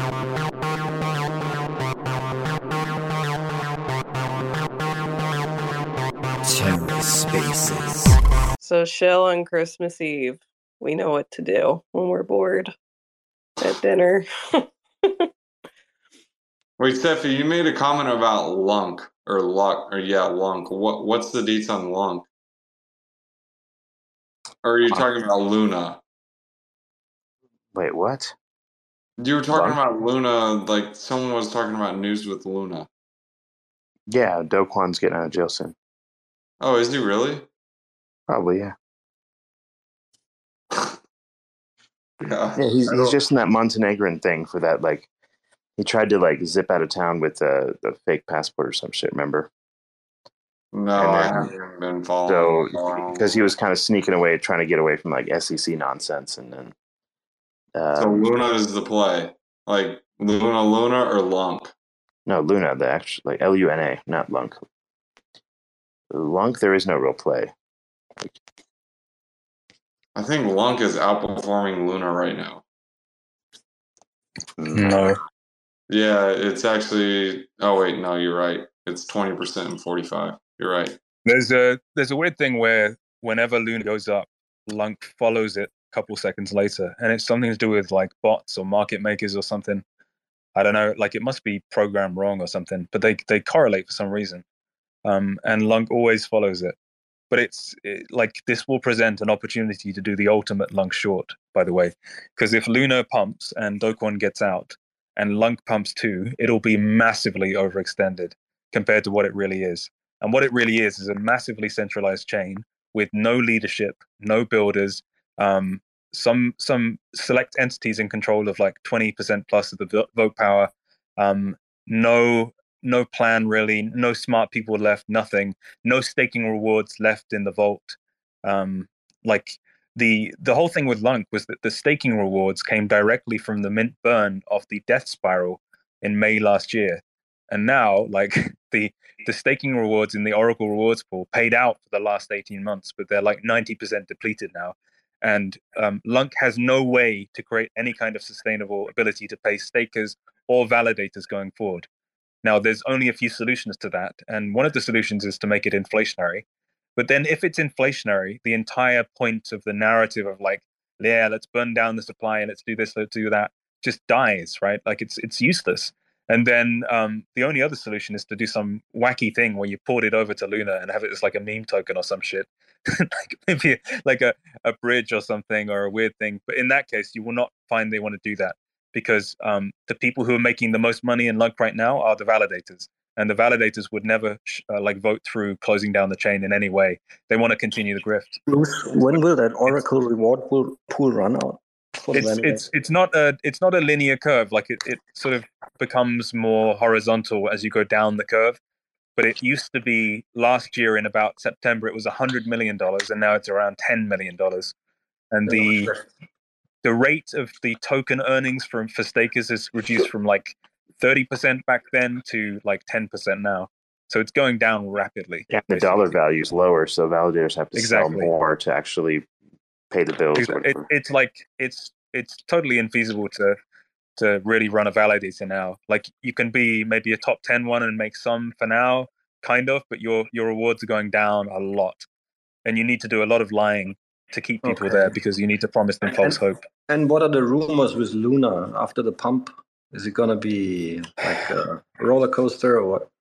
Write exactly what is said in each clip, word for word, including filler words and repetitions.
TerraSpaces. So Shell on Christmas Eve, we know what to do when we're bored at dinner. Wait, Steffi, you made a comment about Lunk or Luck or yeah, Lunk. What what's the deets on Lunk? Or are you talking about Luna? Wait, what? You were talking Lunk? about Luna, like someone was talking about news with Luna. Yeah, Do Kwon's getting out of jail soon. Oh, is he really? Probably, yeah. Yeah. Yeah, he's I he's don't- just in that Montenegrin thing for that, like, he tried to, like, zip out of town with a, a fake passport or some shit, remember? No, And I then- haven't been following. So, because he was kind of sneaking away, trying to get away from, like, S E C nonsense, and then... Um, So Luna is the play. Like Luna Luna or Lunk? No, Luna, the actual, like, L U N A, not Lunk. Lunk, there is no real play. I think Lunk is outperforming Luna right now. No. Yeah, it's actually. Oh wait, no, you're right. It's twenty percent and forty-five. You're right. There's a there's a weird thing where whenever Luna goes up, Lunk follows it a couple seconds later, and it's something to do with like bots or market makers or something. I don't know, like it must be programmed wrong or something, but they they correlate for some reason. Um, and Lunk always follows it. But it's it, like this will present an opportunity to do the ultimate Lunk short, by the way, because if Luna pumps and Do Kwon gets out, and Lunk pumps too, it'll be massively overextended compared to what it really is. And what it really is is a massively centralized chain with no leadership, no builders, um, some some select entities in control of like twenty percent plus of the vote power, um, no no plan really, no smart people left, nothing, no staking rewards left in the vault. Um, like the the whole thing with Lunk was that the staking rewards came directly from the mint burn of the death spiral in May last year, and now like the the staking rewards in the Oracle rewards pool paid out for the last eighteen months, but they're like ninety percent depleted now. And um, Lunk has no way to create any kind of sustainable ability to pay stakers or validators going forward. Now, there's only a few solutions to that, and one of the solutions is to make it inflationary. But then if it's inflationary, the entire point of the narrative of like, yeah, let's burn down the supply and let's do this, let's do that, just dies, right? Like it's it's useless. And then um, the only other solution is to do some wacky thing where you port it over to Luna and have it as like a meme token or some shit, like maybe like a, a bridge or something or a weird thing. But in that case, you will not find they want to do that because um, the people who are making the most money in Lunk right now are the validators. And the validators would never uh, like vote through closing down the chain in any way. They want to continue the grift. Bruce, when will that Oracle reward pool, pool run out? It's it's it's not a it's not a linear curve. Like it, it sort of becomes more horizontal as you go down the curve. But it used to be last year in about September it was a hundred million dollars, and now it's around ten million dollars. And the the rate of the token earnings from for stakers is reduced from like thirty percent back then to like ten percent now. So it's going down rapidly. Yeah, the dollar value is lower, so validators have to Exactly. sell more to actually pay the bills. It, it's like it's it's totally infeasible to to really run a validator now. Like you can be maybe a top ten one and make some for now, kind of, but your your rewards are going down a lot, and you need to do a lot of lying to keep people Okay. there because you need to promise them false and, hope. And what are the rumors with Luna after the pump? Is it going to be like a roller coaster or what?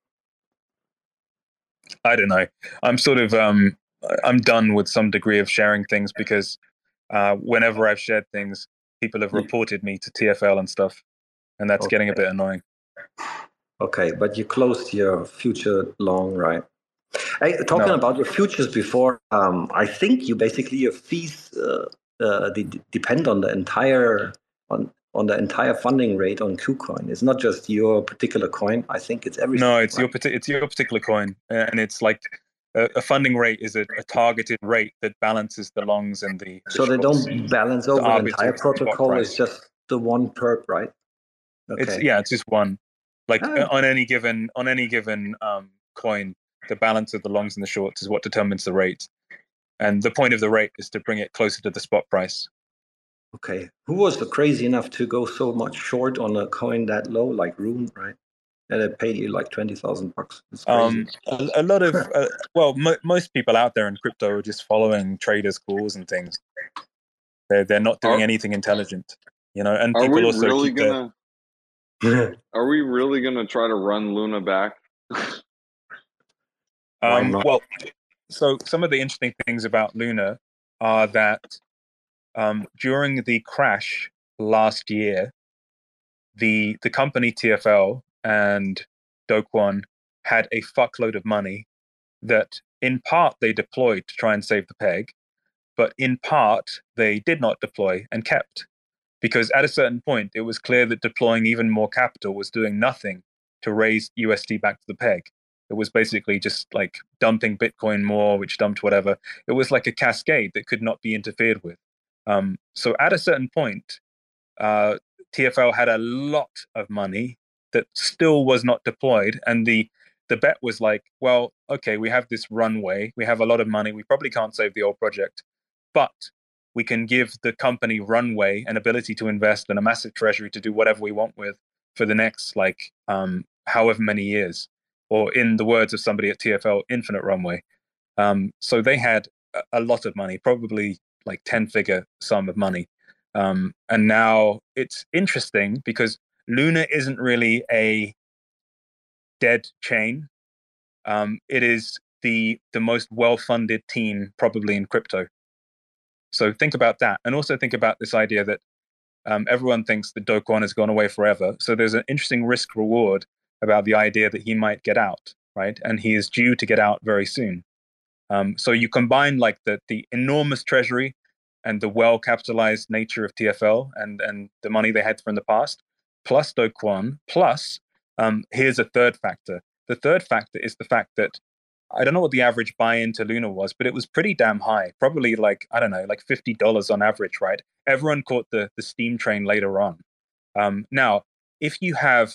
I don't know. I'm sort of um I'm done with some degree of sharing things because uh, whenever I've shared things, people have reported me to T F L and stuff, and that's Okay. getting a bit annoying. Okay, but you closed your future long, right? Hey, talking No. about your futures before, um, I think you basically your fees uh, uh, de- depend on the entire on on the entire funding rate on KuCoin. It's not just your particular coin. I think it's everything. No, it's right? your parti- it's your particular coin, and it's like a, a funding rate is a, a targeted rate that balances the longs and the. the So they shorts. don't balance over the arbitrage entire the spot protocol. price. It's just the one perp, right? Okay. It's yeah, it's just one. Like Oh. on any given on any given um, coin, the balance of the longs and the shorts is what determines the rate, and the point of the rate is to bring it closer to the spot price. Okay. Who was crazy enough to go so much short on a coin that low, like Rune, right? And it paid you like twenty thousand bucks. It's crazy. Um, a, a lot of uh, well, mo- most people out there in crypto are just following traders' calls and things. They're they're not doing Are- anything intelligent, you know. And Are people we also really keep their- gonna? Are we really gonna try to run Luna back? Why Um, not? well, so some of the interesting things about Luna are that um, during the crash last year, the the company T F L and Do Kwon had a fuckload of money that in part they deployed to try and save the peg, but in part they did not deploy and kept. Because at a certain point, it was clear that deploying even more capital was doing nothing to raise U S D back to the peg. It was basically just like dumping Bitcoin more, which dumped whatever. It was like a cascade that could not be interfered with. Um, so at a certain point, uh, T F L had a lot of money that still was not deployed, and the the bet was like, well, okay, we have this runway, we have a lot of money, we probably can't save the old project, but we can give the company runway and ability to invest in a massive treasury to do whatever we want with for the next like um, however many years, or in the words of somebody at T F L, infinite runway. Um, so they had a, a lot of money, probably like ten figure sum of money. Um, and now it's interesting because Luna isn't really a dead chain. Um, it is the the most well-funded team probably in crypto. So think about that, and also think about this idea that um, everyone thinks that Do Kwon has gone away forever. So there's an interesting risk reward about the idea that he might get out, right? And he is due to get out very soon. Um, so you combine like the the enormous treasury and the well capitalized nature of T F L and and the money they had from the past, plus Do Kwon, plus um, here's a third factor. The third factor is the fact that I don't know what the average buy-in to Luna was, but it was pretty damn high. Probably like, I don't know, like fifty dollars on average, right? Everyone caught the the steam train later on. Um, now, if you have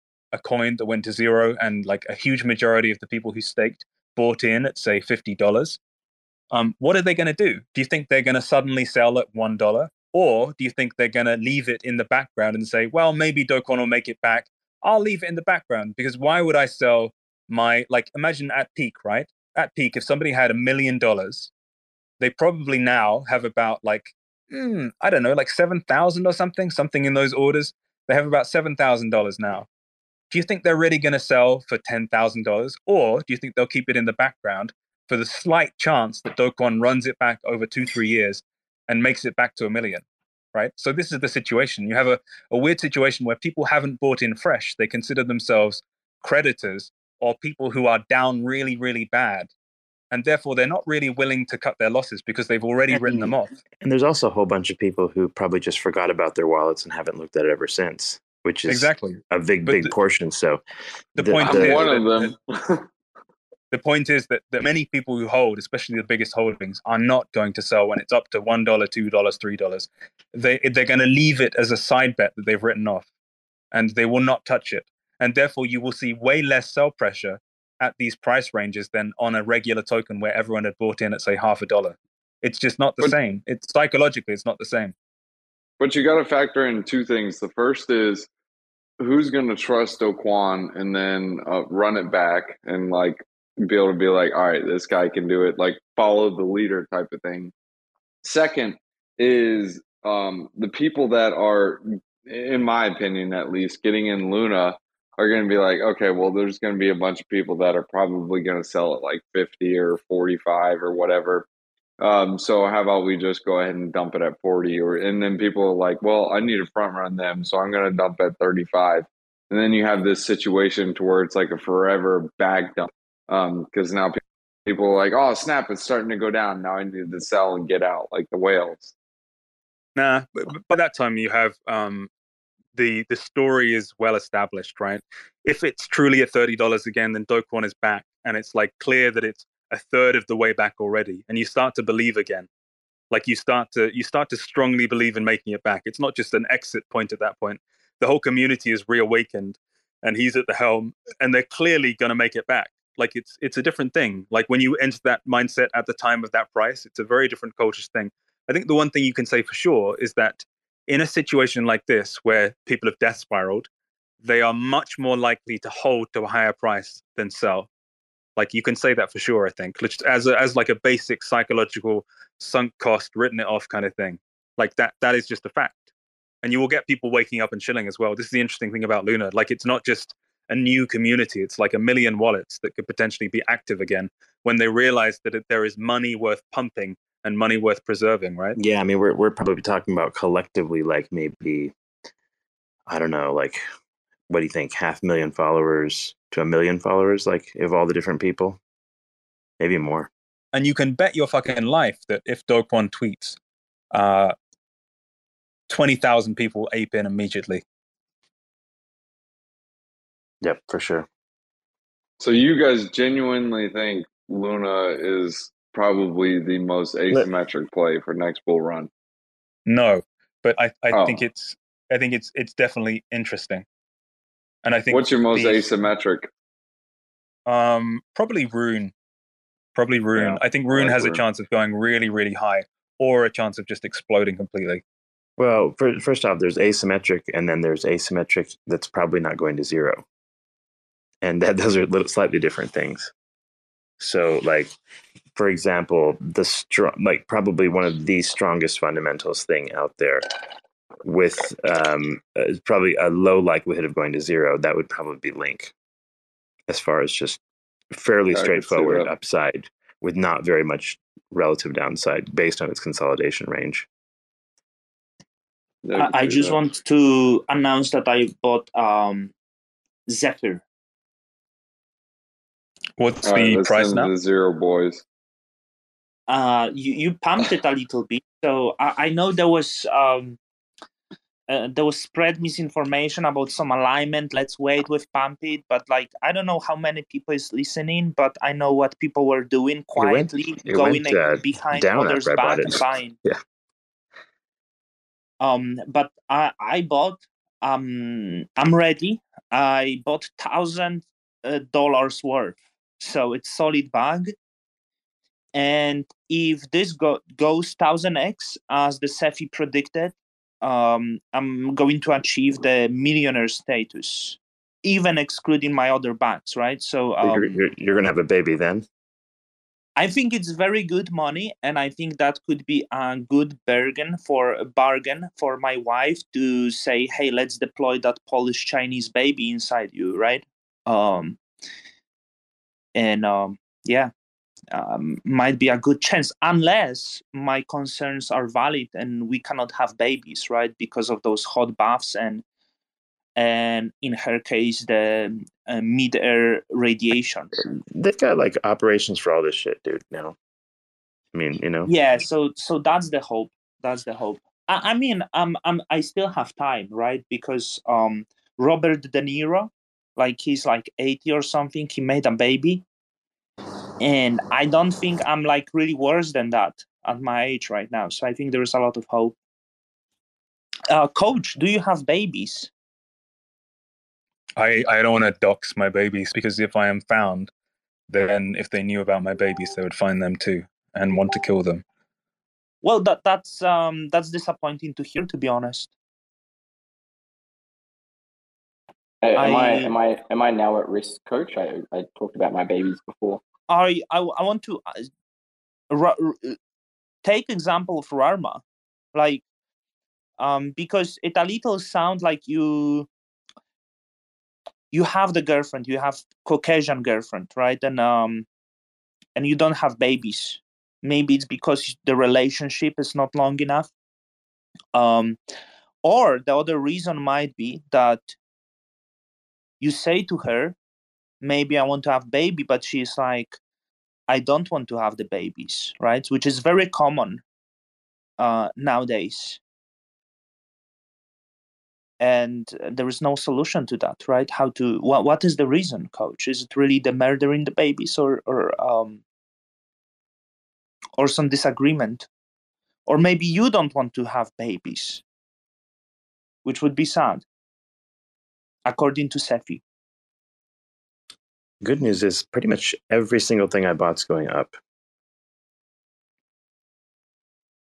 a coin that went to zero and like a huge majority of the people who staked bought in at say fifty dollars, um, what are they going to do? Do you think they're going to suddenly sell at one dollar? Or do you think they're going to leave it in the background and say, well, maybe Do Kwon will make it back. I'll leave it in the background because why would I sell my, like, imagine at peak, right? At peak, if somebody had a million dollars, they probably now have about like, mm, I don't know, like seven thousand or something, something in those orders. They have about seven thousand dollars now. Do you think they're really going to sell for ten thousand dollars? Or do you think they'll keep it in the background for the slight chance that Do Kwon runs it back over two, three years and makes it back to a million, right? So this is the situation. You have a, a weird situation where people haven't bought in fresh. They consider themselves creditors or people who are down really, really bad. And therefore, they're not really willing to cut their losses because they've already And- written them off. And there's also a whole bunch of people who probably just forgot about their wallets and haven't looked at it ever since, which is Exactly. a big, But big the- portion. So The The- point I'm is one that- of them. the point is that, that many people who hold, especially the biggest holdings, are not going to sell when it's up to one dollar, two dollars, three dollars. They they're going to leave it as a side bet that they've written off, and they will not touch it. And therefore, you will see way less sell pressure at these price ranges than on a regular token where everyone had bought in at say half a dollar. It's just not the But- same. It's psychologically, it's not the same. But you got to factor in two things. The first is who's going to trust Do Kwon and then uh, run it back and like be able to be like, all right, this guy can do it, like follow the leader type of thing. Second is um, the people that are, in my opinion at least, getting in Luna are going to be like, okay, well, there's going to be a bunch of people that are probably going to sell at like fifty or forty-five or whatever. Um, so how about we just go ahead and dump it at forty, or and then people are like, well, I need to front run them, so I'm going to dump at thirty-five, and then you have this situation to where it's like a forever bag dump, um, because now pe- people are like, oh snap, it's starting to go down. Now I need to sell and get out like the whales. Nah, but but by that time you have um, the the story is well established, right? If it's truly at thirty dollars again, then Do Kwon is back, and it's like clear that it's a third of the way back already, and you start to believe again. Like you start to you start to strongly believe in making it back. It's not just an exit point at that point. The whole community is reawakened, and he's at the helm, and they're clearly going to make it back. Like it's it's a different thing. Like when you enter that mindset at the time of that price, it's a very different culture thing. I think the one thing you can say for sure is that in a situation like this, where people have death spiraled, they are much more likely to hold to a higher price than sell. Like you can say that for sure, I think, as a, as like a basic psychological sunk cost, written it off kind of thing. Like that, that is just a fact. And you will get people waking up and chilling as well. This is the interesting thing about Luna. Like it's not just a new community. It's like a million wallets that could potentially be active again when they realize that there is money worth pumping and money worth preserving, right? Yeah, I mean, we're we're probably talking about collectively, like maybe, I don't know, like, what do you think? Half a million followers to a million followers, like, of all the different people, maybe more. And you can bet your fucking life that if Do Kwon tweets, uh, twenty thousand people ape in immediately. Yep, for sure. So you guys genuinely think Luna is probably the most asymmetric play for next bull run? No, but I, I oh. think it's I think it's it's definitely interesting. And I think what's your most the, asymmetric? Um, probably Rune. Probably Rune. Yeah, I think Rune I like has Rune. a chance of going really, really high, or a chance of just exploding completely. Well, for, first off, there's asymmetric, and then there's asymmetric that's probably not going to zero. And that those are little, slightly different things. So, like, for example, the strong, like probably one of the strongest fundamentals thing out there with um, uh, probably a low likelihood of going to zero, that would probably be Link, as far as just fairly yeah, straightforward upside with not very much relative downside based on its consolidation range. I, I just that. want to announce that I bought um, Zephyr. What's the right, price now? The zero boys. Uh, you, you pumped it a little bit. So I, I know there was um, uh, there was spread misinformation about some alignment. Let's wait with pump it. But like I don't know how many people is listening, but I know what people were doing quietly, it went, it going went, uh, behind others' back and buying. Yeah. Um, but I I bought. Um, I'm ready. I bought thousand uh, dollars worth. So it's solid bag. And if this go- goes one thousand x, as the Cephii predicted, um, I'm going to achieve the millionaire status, even excluding my other bags, right? So um, you're, you're, you're going to have a baby then? I think it's very good money, and I think that could be a good bargain for a bargain for my wife to say, hey, let's deploy that Polish Chinese baby inside you, right? Um, and um, yeah, um, might be a good chance, unless my concerns are valid and we cannot have babies, right? Because of those hot baths and and in her case, the uh, mid-air radiation. They've got like operations for all this shit, dude. Now, I mean, you know. Yeah, so so that's the hope. That's the hope. I, I mean, I'm I'm I still have time, right? Because um, Robert De Niro, like he's like eighty or something. He made a baby. And I don't think I'm like really worse than that at my age right now. So I think there is a lot of hope. Uh, Coach, do you have babies? I, I don't want to dox my babies, because if I am found, then if they knew about my babies, they would find them too and want to kill them. Well, that that's um that's disappointing to hear, to be honest. Hey, am I, I am I am I now at risk, Coach? I I talked about my babies before. I, I, I want to uh, r- r- take example of Rarma, like, um, because it a little sound like you you have the girlfriend, you have Caucasian girlfriend, right? And um, and you don't have babies. Maybe it's because the relationship is not long enough. Um, or the other reason might be that you say to her, maybe I want to have baby, but she's like, I don't want to have the babies, right? Which is very common uh, nowadays. And there is no solution to that, right? How to, what, what is the reason, Coach? Is it really the murdering the babies, or, or, um, or some disagreement? Or maybe you don't want to have babies, which would be sad, according to Cephii. Good news is pretty much every single thing I bought's going up.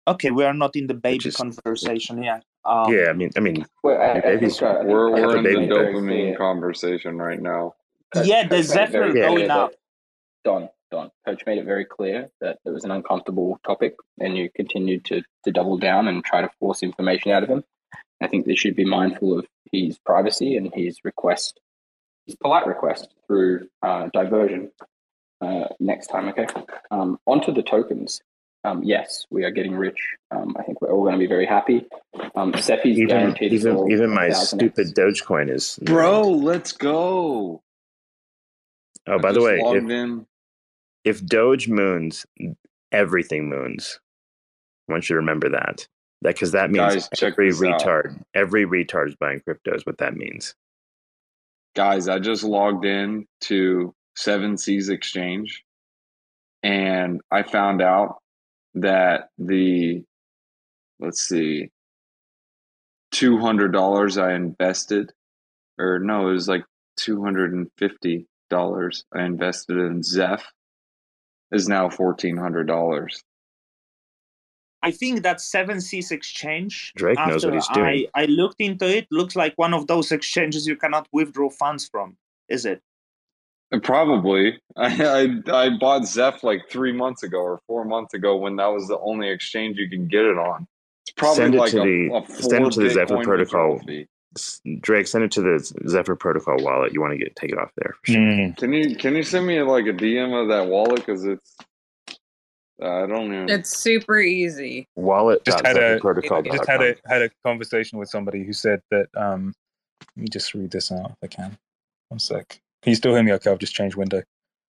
Okay, we are not in the baby is, conversation yet. Um, yeah, I mean, I mean, Well, I, I babies, think, uh, I think We're Coach we're in the made it very dopamine clear- conversation right now. Coach- yeah, the Coach made it Zephyr very going clear that- up. Don, Don, Coach made it very clear that it was an uncomfortable topic, and you continued to to double down and try to force information out of him. I think they should be mindful of his privacy and his request, his polite request through uh, diversion uh, next time. Okay. Um, onto the tokens. Um, yes, we are getting rich. Um, I think we're all going to be very happy. Um, Sephi's even guaranteed us even all even my one thousand stupid X. Dogecoin is. Bro, let's go. Oh, I by the just way, logged if, in. if Doge moons, everything moons. I want you to remember that. That because that means Guys, check every this out. retard, every retard is buying crypto. Is what that means. Guys, I just logged in to Seven Seas Exchange, and I found out that the, let's see, two hundred dollars I invested, or no, it was like two hundred fifty dollars I invested in Zeph is now fourteen hundred dollars. I think that Seven Seas Exchange. Drake knows what after he's doing. I, I looked into it. Looks like one of those exchanges you cannot withdraw funds from. Is it? Probably. I, I I bought Zeph like three months ago or four months ago when that was the only exchange you can get it on. It's probably Send it like to a, the a four send it to the Zephyr Bitcoin protocol. withdrawal fee. S- Drake, send it to the Zephyr protocol wallet. You want to get take it off there. For sure. Mm. Can you can you send me like a D M of that wallet because it's uh, I don't even. It's super easy. Wallet. Just had a protocol. just had a had a conversation with somebody who said that. Um, let me just read this out if I can. One sec. Can you still hear me? Okay, I've just changed window.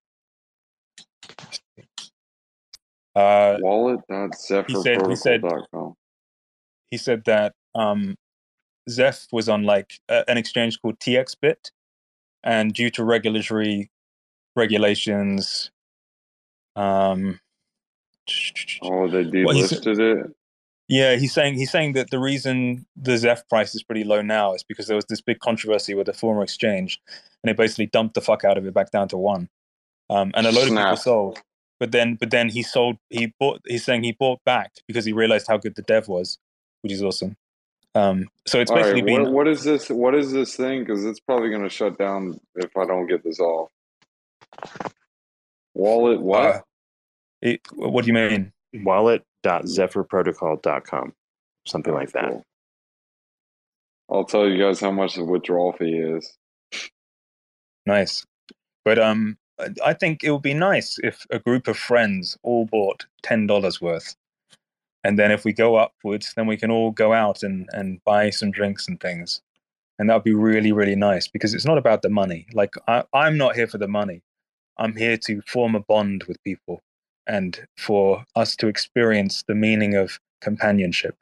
Uh, Wallet dot zephyr he said- he said- protocol dot com. he said that um, Zeph was on like a, an exchange called T X Bit, and due to regulatory regulations, um, Oh, they Well, he said- delisted it. yeah, he's saying he's saying that the reason the Zeph price is pretty low now is because there was this big controversy with the former exchange, and it basically dumped the fuck out of it back down to one, um, and a load of people Snap. sold. But then, but then he sold. He bought. He's saying he bought back because he realized how good the dev was, which is awesome. Um, so it's All basically right, been. what, what is this? What is this thing? Because it's probably going to shut down if I don't get this off. Wallet what? Uh, it, what do you mean? Wallet dot zephyr protocol dot com. Something like that. Cool. I'll tell you guys how much the withdrawal fee is. Nice, but um, I think it would be nice if a group of friends all bought ten dollars worth, and then if we go upwards, then we can all go out and and buy some drinks and things, and that would be really really nice because it's not about the money. Like I, I'm not here for the money. I'm here to form a bond with people, and for us to experience the meaning of companionship.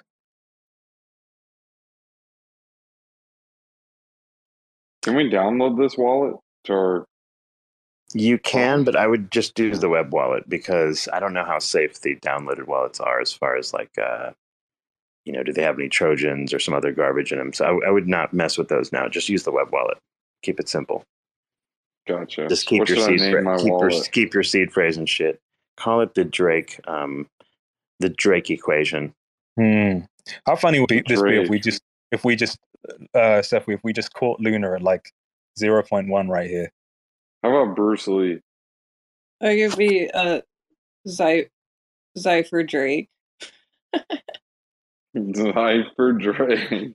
Can we download this wallet? Or You can, but I would just use the web wallet because I don't know how safe the downloaded wallets are as far as like, uh, you know, do they have any Trojans or some other garbage in them? So I, I would not mess with those now. Just use the web wallet. Keep it simple. gotcha. Just keep what your should I seed name phrase. my Keep your, wallet? keep your seed phrase and shit. Call it the Drake, um, the Drake equation. Hmm. How funny would be, this be if we Drake. just if we just uh, Steph, if we just caught Luna at like zero point one right here? How about Bruce Lee? I could be a Zy- Zypher Drake. Zypher Drake.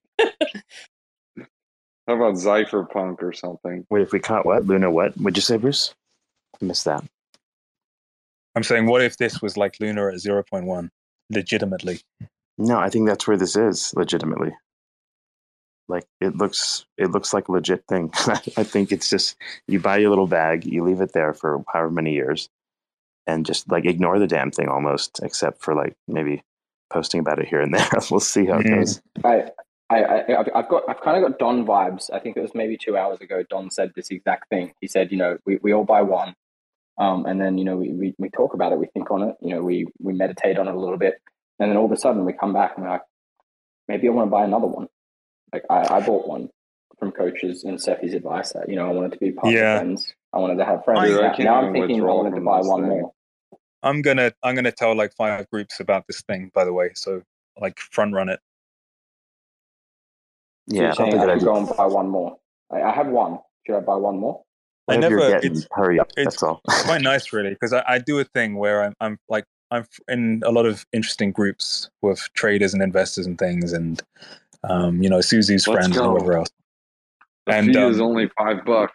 How about Zypher Punk or something? Wait, if we caught what? Luna what? Would you say, Bruce? I missed that. I'm saying, what if this was like Luna at zero point one, legitimately? No, I think that's where this is, legitimately. Like it looks it looks like a legit thing. I think it's just you buy your little bag, you leave it there for however many years, and just like ignore the damn thing almost, except for like maybe posting about it here and there. We'll see how it Mhm. goes. I, I, I, I've- I've got, I've kind of got Don vibes. I think it was maybe two hours ago. Don said this exact thing. He said, you know, we, we all buy one, um, and then you know we, we we talk about it, we think on it, you know, we we meditate on it a little bit, and then all of a sudden we come back and we're like, maybe I want to buy another one. Like I, I bought one from coaches and Sephi's advice that you know I wanted to be part Yeah. of friends. I wanted to have friends. Dude, I now can't now I'm even thinking I withdraw wanted to from buy this one thing. more. I'm gonna I'm gonna tell like five groups about this thing, by the way. So like front run it. So Yeah, you're I don't saying think I I'd should go and buy one more. I, I have one. Should I buy one more? I whatever you're never. getting, It's hurry up. it's That's all. quite nice, really, because I, I do a thing where I'm I'm like I'm in a lot of interesting groups with traders and investors and things, and um, you know, Susie's Let's friends and go. whoever else. The And fee is um, only five bucks.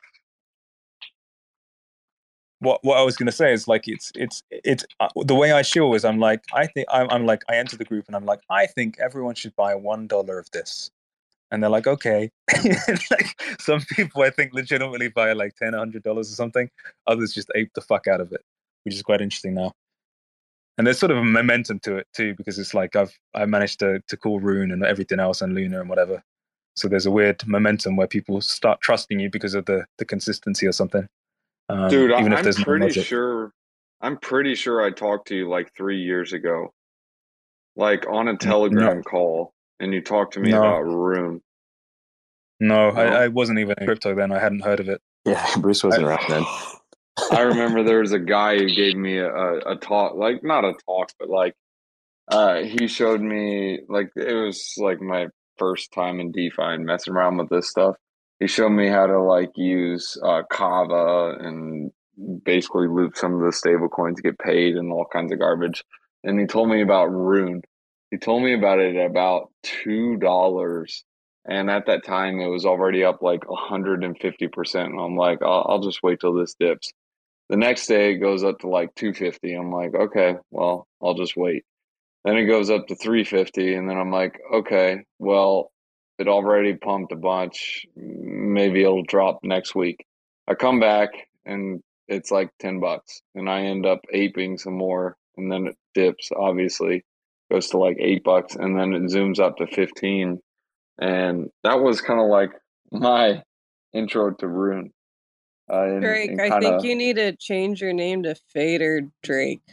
what what I was gonna say is like it's it's it's uh, the way I show is I'm like I think I'm, I'm like I enter the group and I'm like I think everyone should buy one dollar of this, and they're like okay. Like some people I think legitimately buy like ten, a hundred dollars or something. Others just ape the fuck out of it, which is quite interesting now. And there's sort of a momentum to it too because it's like I've I managed to to call Rune and everything else and Luna and whatever. So there's a weird momentum where people start trusting you because of the the consistency or something. Um, Dude, I, even if I'm there's no pretty logic. sure. I'm pretty sure I talked to you like three years ago, like on a Telegram No, call, and you talked to me no, about Rune. no. No, I, I wasn't even in crypto then. I hadn't heard of it. Yeah, Bruce wasn't I, around then. I remember there was a guy who gave me a, a, a talk, like not a talk, but like uh, he showed me like it was like my first time in DeFi and messing around with this stuff. He showed me how to like use uh, Kava and basically loop some of the stable coins to get paid and all kinds of garbage. And he told me about Rune. He told me about it at about two dollars. And at that time, it was already up like one hundred fifty percent. And I'm like, I'll, I'll just wait till this dips. The next day, it goes up to like two fifty. I'm like, okay, well, I'll just wait. Then it goes up to three fifty, and then I'm like, okay, well, it already pumped a bunch. Maybe it'll drop next week. I come back and it's like ten bucks, and I end up aping some more, and then it dips, obviously, goes to like eight bucks, and then it zooms up to fifteen. And that was kind of like my intro to Rune. Uh, and, Drake, and I kinda think you need to change your name to Fader Drake.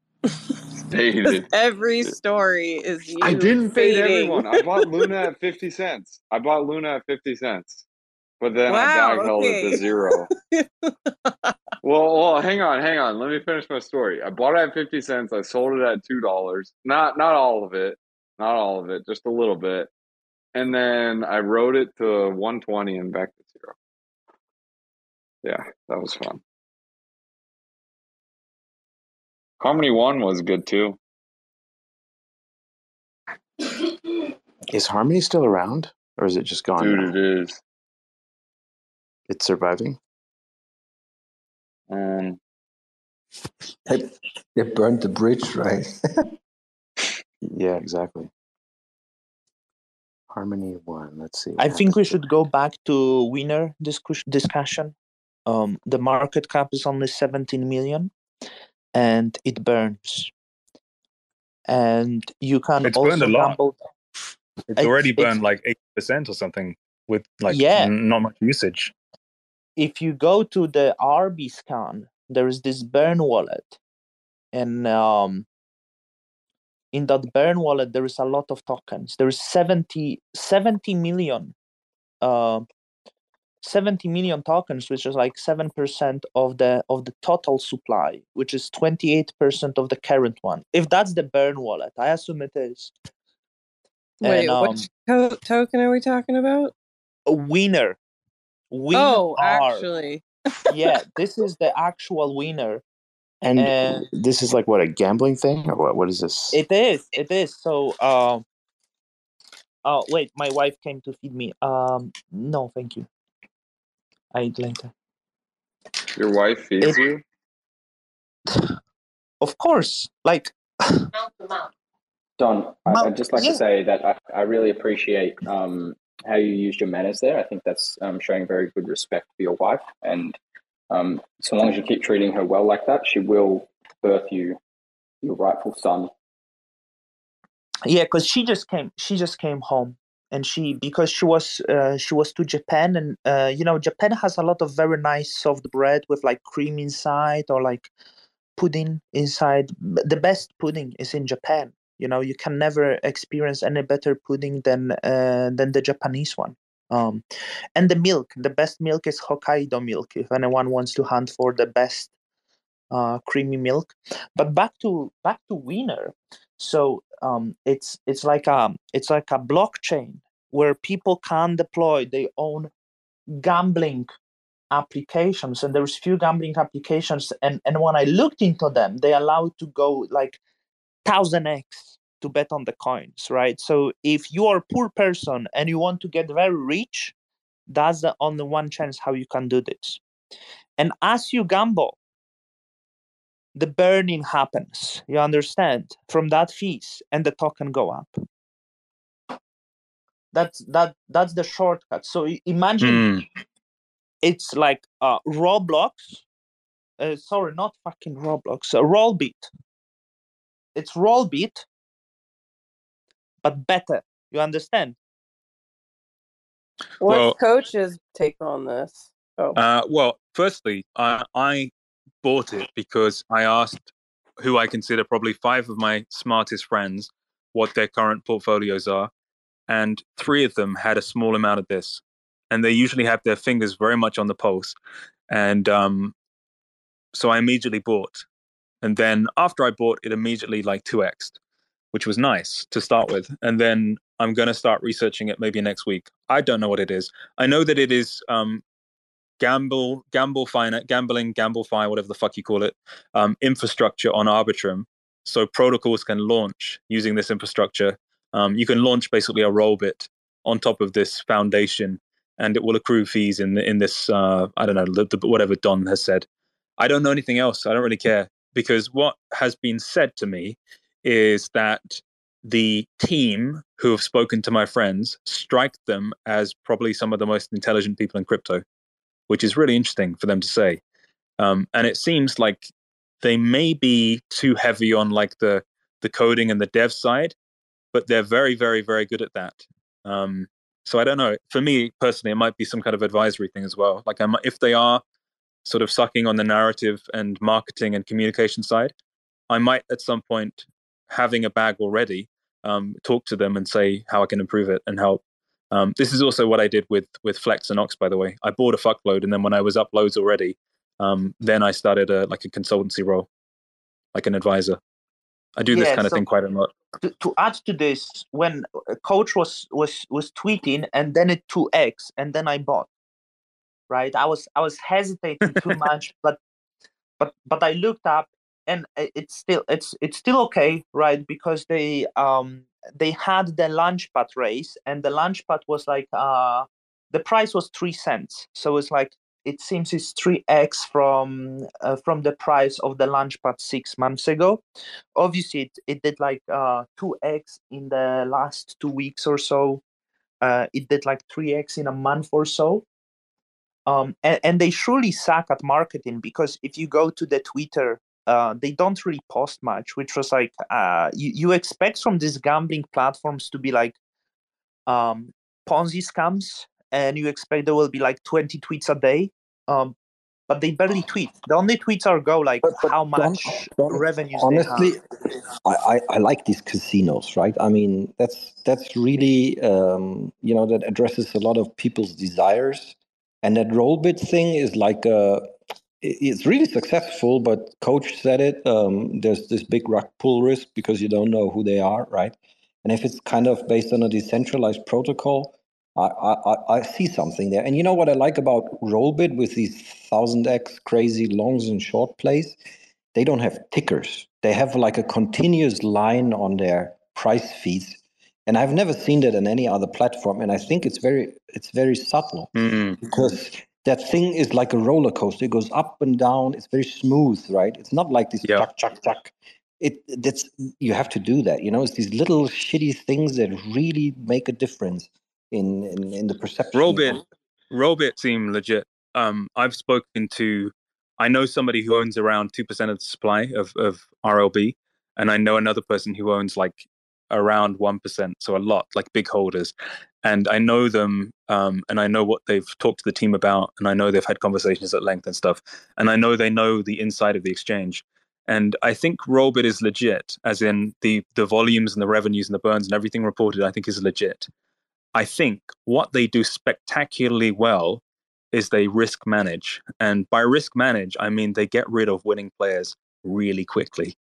faded. Every story is you. I didn't fade fading. everyone. I bought Luna at fifty cents. I bought Luna at fifty cents. But then Wow, I back held okay. it to zero. well, well, hang on, hang on. Let me finish my story. I bought it at fifty cents. I sold it at two dollars. Not not all of it. Not all of it, just a little bit. And then I rode it to one twenty and back to zero. Yeah, that was fun. Harmony One was good too. Is Harmony still around, or is it just gone Dude, now? it is. It's surviving. Um, They, they burned the bridge, right? Yeah, exactly. Harmony One. Let's see. I what think we happens should go back to winner discuss- discussion. Um, the market cap is only seventeen million, and it burns. And you can it's burned also a lot. gamble. It's already It's, it's burned like eighty percent or something with like yeah. n- not much usage. If you go to the R B scan, there is this burn wallet, and um, in that burn wallet there is a lot of tokens. There is seventy, seventy million, uh, seventy million tokens, which is like seven percent of the of the total supply, which is twenty-eight percent of the current one. If that's the burn wallet, I assume it is. Wait, And um, which to- token are we talking about? a winner, win Oh, R. actually. Yeah, this is the actual winner. And And this is like what, a gambling thing, or what? What is this? it is, it is. So, um, oh wait, my wife came to feed me. Um, no, thank you. I eat later. your wife feeds It- you? Of course, like. Don, I, Well, I'd just like yeah. to say that I, I really appreciate um, how you used your manners there. I think that's um, showing very good respect for your wife. And um, so long as you keep treating her well like that, she will birth you your rightful son. Yeah, because she just came. She just came home, and she because she was uh, she was to Japan, and uh, you know Japan has a lot of very nice soft bread with like cream inside or like pudding inside. B- The best pudding is in Japan. You know, you can never experience any better pudding than uh, than the Japanese one. Um, and the milk, the best milk is Hokkaido milk. If anyone wants to hunt for the best uh, creamy milk. But back to back to Winner. So um, it's it's like a it's like a blockchain where people can deploy their own gambling applications, and there's few gambling applications, and and when I looked into them, they allow to go like thousand x to bet on the coins, right? So if you are a poor person and you want to get very rich, that's the only one chance how you can do this. And as you gamble, the burning happens, you understand, from that fees, and the token go up. That's that that's the shortcut. So imagine Mm. it's like uh Roblox, uh, sorry, not fucking Roblox, uh, Rollbit. It's Rollbit, but better. You understand? What's Well- Coach's take on this? Oh, Uh, well, firstly, I, I bought it because I asked who I consider probably five of my smartest friends what their current portfolios are, and three of them had a small amount of this, and they usually have their fingers very much on the pulse, and um, so I immediately bought, and then after I bought, it immediately like two x'd, which was nice to start with, and then I'm going to start researching it maybe next week. I don't know what it is. I know that it is um, gamble, gamble, finance, gambling, gamblefy, whatever the fuck you call it, um, infrastructure on Arbitrum. So protocols can launch using this infrastructure. Um, you can launch basically a Rollbit on top of this foundation, and it will accrue fees in in this. Uh, I don't know, the, the, whatever Don has said. I don't know anything else. I don't really care, because what has been said to me is that the team who have spoken to my friends strike them as probably some of the most intelligent people in crypto, which is really interesting for them to say. Um, and it seems like they may be too heavy on like the the coding and the dev side, but they're very, very, very good at that. Um, so I don't know. For me personally, it might be some kind of advisory thing as well. Like, I'm, if they are sort of sucking on the narrative and marketing and communication side, I might at some point, having a bag already, um, talk to them and say how I can improve it and help. Um, this is also what I did with with Flex and Ox, by the way. I bought a fuckload, and then when I was up loads already, um, then I started a like a consultancy role, like an advisor. I do this Yeah, kind of so- thing quite a lot. To, to add to this, when a coach was was was tweeting, and then it two x, and then I bought. Right, I was I was hesitating too much, but but but I looked up, and it- it's still it's it's still okay, right? Because they um they had the launchpad race, and the launchpad was like uh the price was three cents, so it's like it seems it's three x from uh, from the price of the launchpad six months ago. Obviously, it, it did like uh two x in the last two weeks or so. Uh, it did like three x in a month or so. Um, and, and they surely suck at marketing, because if you go to the Twitter, uh, they don't really post much, which was like uh, you, you expect from these gambling platforms to be like um, Ponzi scams, and you expect there will be like twenty tweets a day, um, but they barely tweet. The only tweets are go like But- but how Don- much Don, revenues honestly, they have. I, I, I like these casinos, right? I mean, that's that's really um, you know, that addresses a lot of people's desires, and that Rollbit thing is like uh it- it's really successful. But Coach said it. Um, there's this big rug pull risk because you don't know who they are, right? And if it's kind of based on a decentralized protocol, I, I, I- I see something there. And you know what I like about Rollbit with these thousand x crazy longs and short plays? They don't have tickers. They have like a continuous line on their price feeds. And I've never seen that in any other platform. And I think it's very it's very subtle Mm. because that thing is like a roller coaster. It goes up and down. It's very smooth, right? It's not like this Yeah. chuck, chuck, chuck. It that's you have to do that. You know, it's these little shitty things that really make a difference in in, in the perception. Rollbit, Rollbit seem legit. Um, I've spoken to, I know somebody who owns around two percent of the supply of, of R L B, and I know another person who owns like around one percent, so a lot, like big holders. And I know them, um, and I know what they've talked to the team about, and I know they've had conversations at length and stuff, and I know they know the inside of the exchange. And I think Rollbit is legit, as in the the volumes and the revenues and the burns and everything reported, I think is legit. I think what they do spectacularly well is they risk manage. And by risk manage, I mean they get rid of winning players really quickly.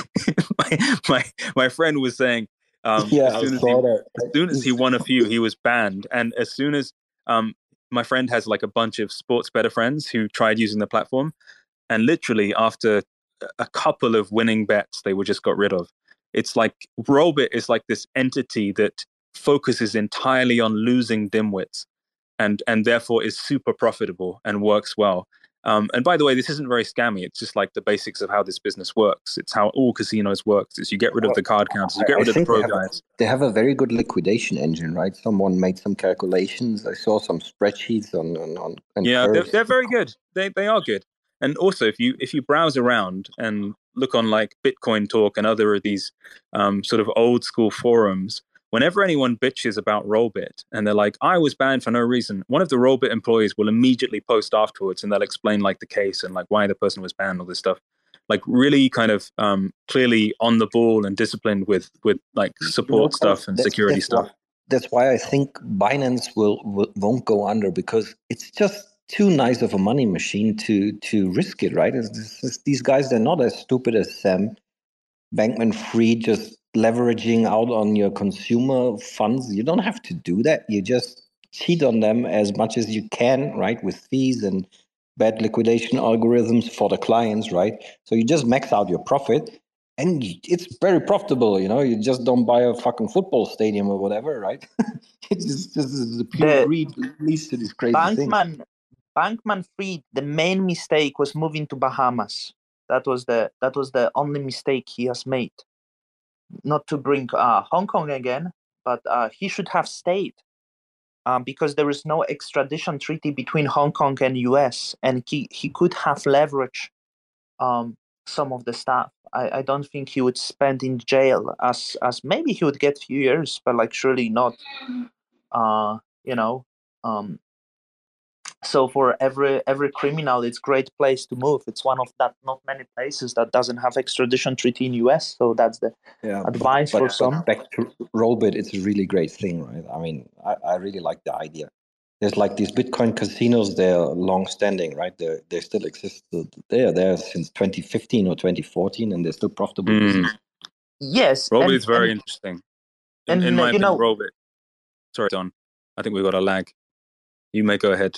my, my my friend was saying um, Yeah, as I soon as saw he that. as soon as he won a few, he was banned. And as soon as um, my friend has like a bunch of sports better friends who tried using the platform, and literally after a couple of winning bets, they were just got rid of. It's like Rollbit is like this entity that focuses entirely on losing dimwits, and and therefore is super profitable and works well. Um, and by the way, this isn't very scammy. It's just like the basics of how this business works. It's how all casinos works. Is you get rid of the card counters, you get I rid of the think they pro have, a, guys. they have a very good liquidation engine, right? Someone made some calculations. I saw some spreadsheets on on, on and Yeah, they're curves. they're very good. They they are good. And also, if you if you browse around and look on like Bitcoin Talk and other of these um, sort of old school forums, whenever anyone bitches about Rollbit and they're like, I was banned for no reason, one of the Rollbit employees will immediately post afterwards and they'll explain like the case and like why the person was banned, all this stuff. Like really kind of um, clearly on the ball and disciplined with with like support You know, stuff and that's, security that's stuff. Why, that's why I think Binance will, will won't go under, because it's just too nice of a money machine to to risk it, right? It's, it's, it's, these guys, they're not as stupid as Sam Bankman-Fried, just leveraging out on your consumer funds. You don't have to do that. You just cheat on them as much as you can, right? With fees and bad liquidation algorithms for the clients, right? So you just max out your profit, and it's very profitable. You know, you just don't buy a fucking football stadium or whatever, right? It's just, just the pure The greed leads to these crazy things. Bankman Bankman-Fried, the main mistake was moving to Bahamas. That was the that was the only mistake he has made. Not to bring uh, Hong Kong again, but uh, he should have stayed, um, because there is no extradition treaty between Hong Kong and U S, and he, he could have leveraged um, some of the stuff. I, I don't think he would spend in jail as as maybe he would get a few years, but like surely not. Uh, you know. Um, So for every every criminal, it's a great place to move. It's one of that not many places that doesn't have extradition treaty in U S. So that's the Yeah, advice but, for but some. back to Rollbit, it's a really great thing, right? I mean, I, I really like the idea. There's like these Bitcoin casinos, they're long standing, right? They they still exist. They're there since twenty fifteen or twenty fourteen, and they're still profitable. Mm. Yes, Rollbit and is very and, interesting. In, and in uh, my you opinion, know, Rollbit. Sorry, Don. I think we've got a lag. You may go ahead.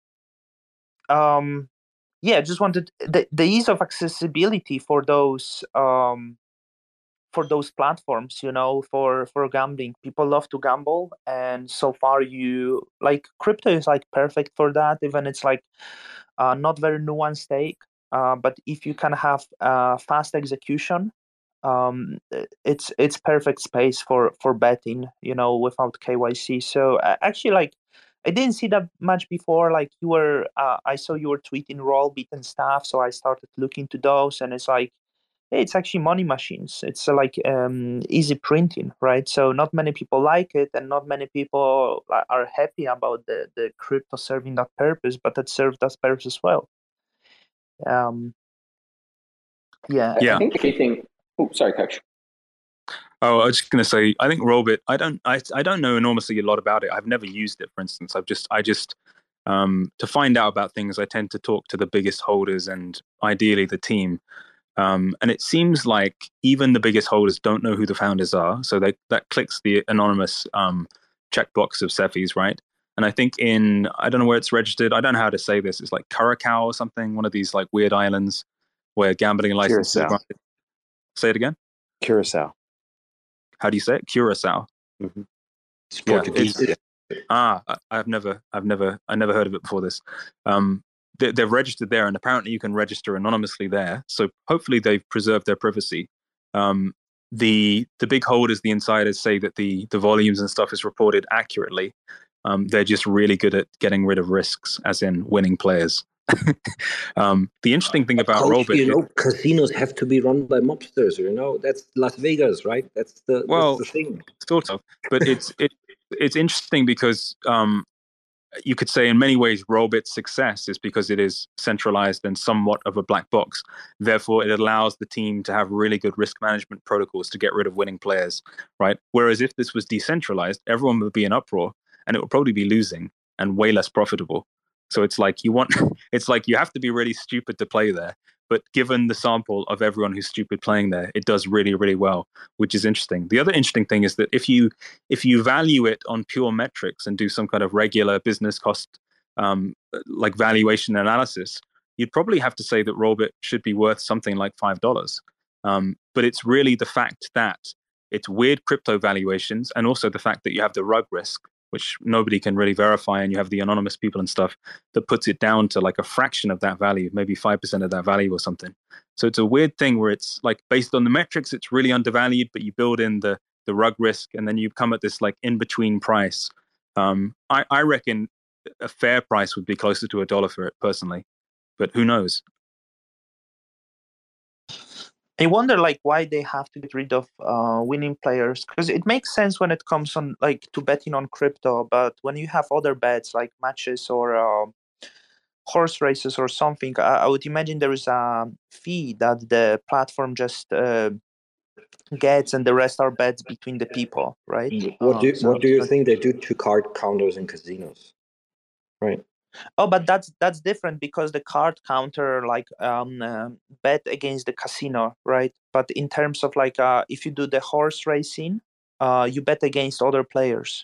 um, yeah, just wanted the, the ease of accessibility for those um for those platforms, you know, for for gambling. People love to gamble, and so far you like crypto is like perfect for that. Even it's like uh, not very nuanced stake, uh, but if you can have uh, fast execution, um, it's it's perfect space for for betting, you know, without K Y C. So uh, actually, like I didn't see that much before. Like you were, uh, I saw you were tweeting Rollbit and stuff, so I started looking to those, and it's like, hey, it's actually money machines. It's uh, like um, easy printing, right? So not many people like it, and not many people are- are happy about the the crypto serving that purpose, but it served that purpose as well. Um, yeah, I, I Yeah. think the key thing. Oh, sorry, Coach. Oh, I was just going to say, I think Rollbit. I don't, I, I don't know enormously a lot about it. I've never used it, for instance. I've just, I just, um, to find out about things, I tend to talk to the biggest holders and ideally the team. Um, and it seems like even the biggest holders don't know who the founders are, so they, that clicks the anonymous um, checkbox of Cephis, right? And I think in, I don't know where it's registered. I don't know how to say this. It's like Curacao or something, one of these like weird islands where gambling licenses are Curacao. granted. Say it again. Curacao. How do you say it? Curacao. Mm-hmm. It's Yeah, Portuguese. it's, it's, ah, I, I've never, I've never, I never heard of it before this. Um, they, they're registered there, and apparently you can register anonymously there. So hopefully they've preserved their privacy. Um, the the big holders, the insiders, say that the the volumes and stuff is reported accurately. Um, they're just really good at getting rid of risks, as in winning players. um, the interesting thing about Coach, Rollbit, you is, know, casinos have to be run by mobsters. You know, that's Las Vegas, right? That's the well, that's the thing. sort of, but it's it, it's interesting because um, you could say in many ways Rollbit's success is because it is centralized and somewhat of a black box. Therefore, it allows the team to have really good risk management protocols to get rid of winning players, right? Whereas if this was decentralized, everyone would be in uproar and it would probably be losing and way less profitable. So it's like you want, it's like you have to be really stupid to play there. But given the sample of everyone who's stupid playing there, it does really, really well, which is interesting. The other interesting thing is that if you if you value it on pure metrics and do some kind of regular business cost um, like valuation analysis, you'd probably have to say that Rollbit should be worth something like five dollars. Um, but it's really the fact that it's weird crypto valuations, and also the fact that you have the rug risk, which nobody can really verify, and you have the anonymous people and stuff, that puts it down to like a fraction of that value, maybe five percent of that value or something. So it's a weird thing where it's like based on the metrics, it's really undervalued, but you build in the the rug risk, and then you come at this like in-between price. Um, I, I reckon a fair price would be closer to a dollar for it personally, but who knows? I wonder like why they have to get rid of uh, winning players, because it makes sense when it comes on like to betting on crypto, but when you have other bets like matches or uh, horse races or something, I, I would imagine there is a fee that the platform just uh, gets, and the rest are bets between the people, right? What do Uh, so what do you think they do to card counters in casinos? Right. Oh, but that's that's different because the card counter like um uh, bet against the casino, right? But in terms of like uh if you do the horse racing, uh you bet against other players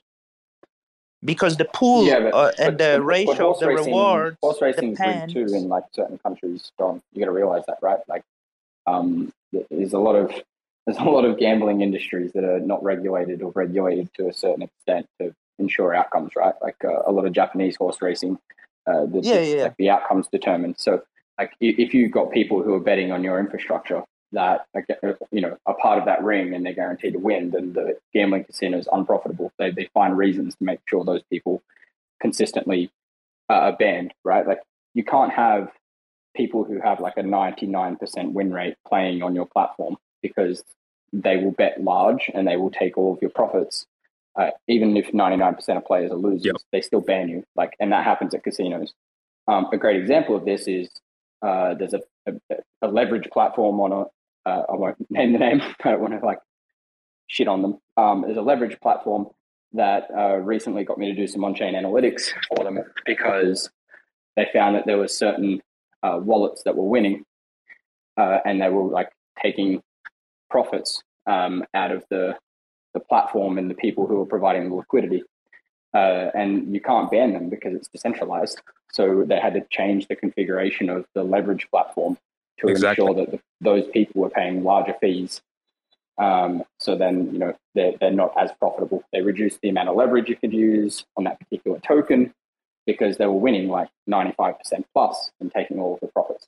because the pool Yeah, but, uh, and but, the but, but ratio of horse the racing, rewards horse racing is depends. rigged too in like certain countries. Don, you got to realize that, right? Like, um, there's a lot of there's a lot of gambling industries that are not regulated or regulated to a certain extent to ensure outcomes, right? Like uh, a lot of Japanese horse racing. Uh, the, yeah, yeah, yeah. Like the outcomes determined. So, like, if you've got people who are betting on your infrastructure that, you know, are part of that ring and they're guaranteed to win, then the gambling casino is unprofitable. They they find reasons to make sure those people consistently uh, are banned, right? Like, you can't have people who have like a ninety-nine percent win rate playing on your platform because they will bet large and they will take all of your profits. Uh, even if ninety-nine percent of players are losers, yep. they still ban you. Like, and that happens at casinos. Um, a great example of this is uh, there's a, a, a leverage platform on a. Uh, I won't name the name. I don't want to like shit on them. Um, there's a leverage platform that uh, recently got me to do some on-chain analytics for them because they found that there were certain uh, wallets that were winning, uh, and they were like taking profits um, out of the the platform and the people who are providing the liquidity. Uh, and you can't ban them because it's decentralized. So they had to change the configuration of the leverage platform to exactly. ensure that the, those people were paying larger fees. Um, so then, you know, they're, they're not as profitable. They reduced the amount of leverage you could use on that particular token because they were winning like ninety-five percent plus and taking all of the profits.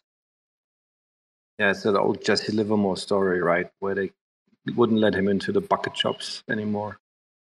Yeah, it's the old Jesse Livermore story, right? Where they wouldn't let him into the bucket shops anymore.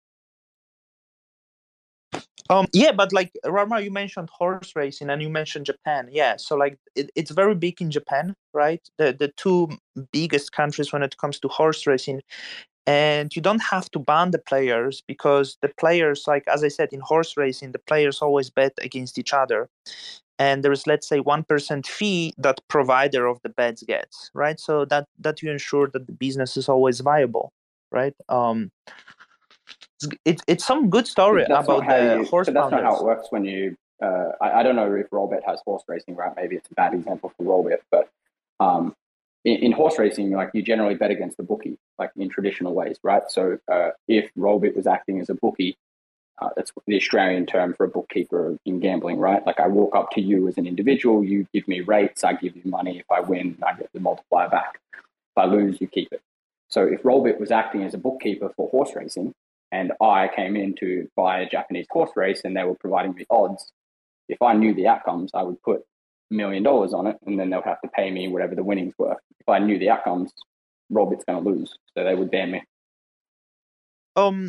Um, yeah, but like Rama, you mentioned horse racing and you mentioned Japan. Yeah, so like it, it's very big in Japan, right? The the two biggest countries when it comes to horse racing, and you don't have to ban the players because the players, like as I said, in horse racing, the players always bet against each other, and there is, let's say, one percent fee that provider of the bets gets, right? So that that you ensure that the business is always viable, right? Um, it's it's some good story that's about the you, horse. But that's not how it works when you. Uh, I, I don't know if Rollbit has horse racing, right? Maybe it's a bad example for Rollbit, but um, in, in horse racing, like you generally bet against the bookie, like in traditional ways, right? So uh, if Rollbit was acting as a bookie, uh, that's the Australian term for a bookkeeper in gambling, right? Like I walk up to you as an individual, you give me rates, I give you money. If I win, I get the multiplier back. If I lose, you keep it. So if Rollbit was acting as a bookkeeper for horse racing, and I came in to buy a Japanese horse race and they were providing me odds, if I knew the outcomes, I would put a million dollars on it and then they'll have to pay me whatever the winnings were. If I knew the outcomes, Rollbit's going to lose. So they would ban me. Um,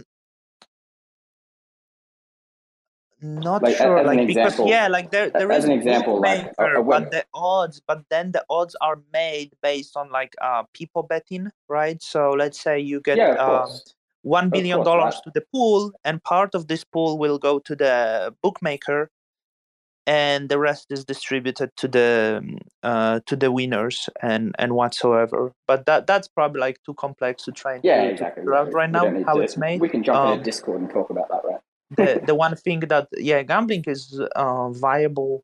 not like, sure, as like an because example, yeah, like there there as is an example, like a, a but the odds, but then the odds are made based on like uh people betting, right? So let's say you get yeah, of um. course. One billion course, dollars right. to the pool, and part of this pool will go to the bookmaker, and the rest is distributed to the uh, to the winners and and whatsoever. But that that's probably like too complex to try and yeah, to, exactly, to figure out exactly. right we now how to, it's made. We can jump um, into Discord and talk about that, right? the the one thing that yeah, gambling is uh, viable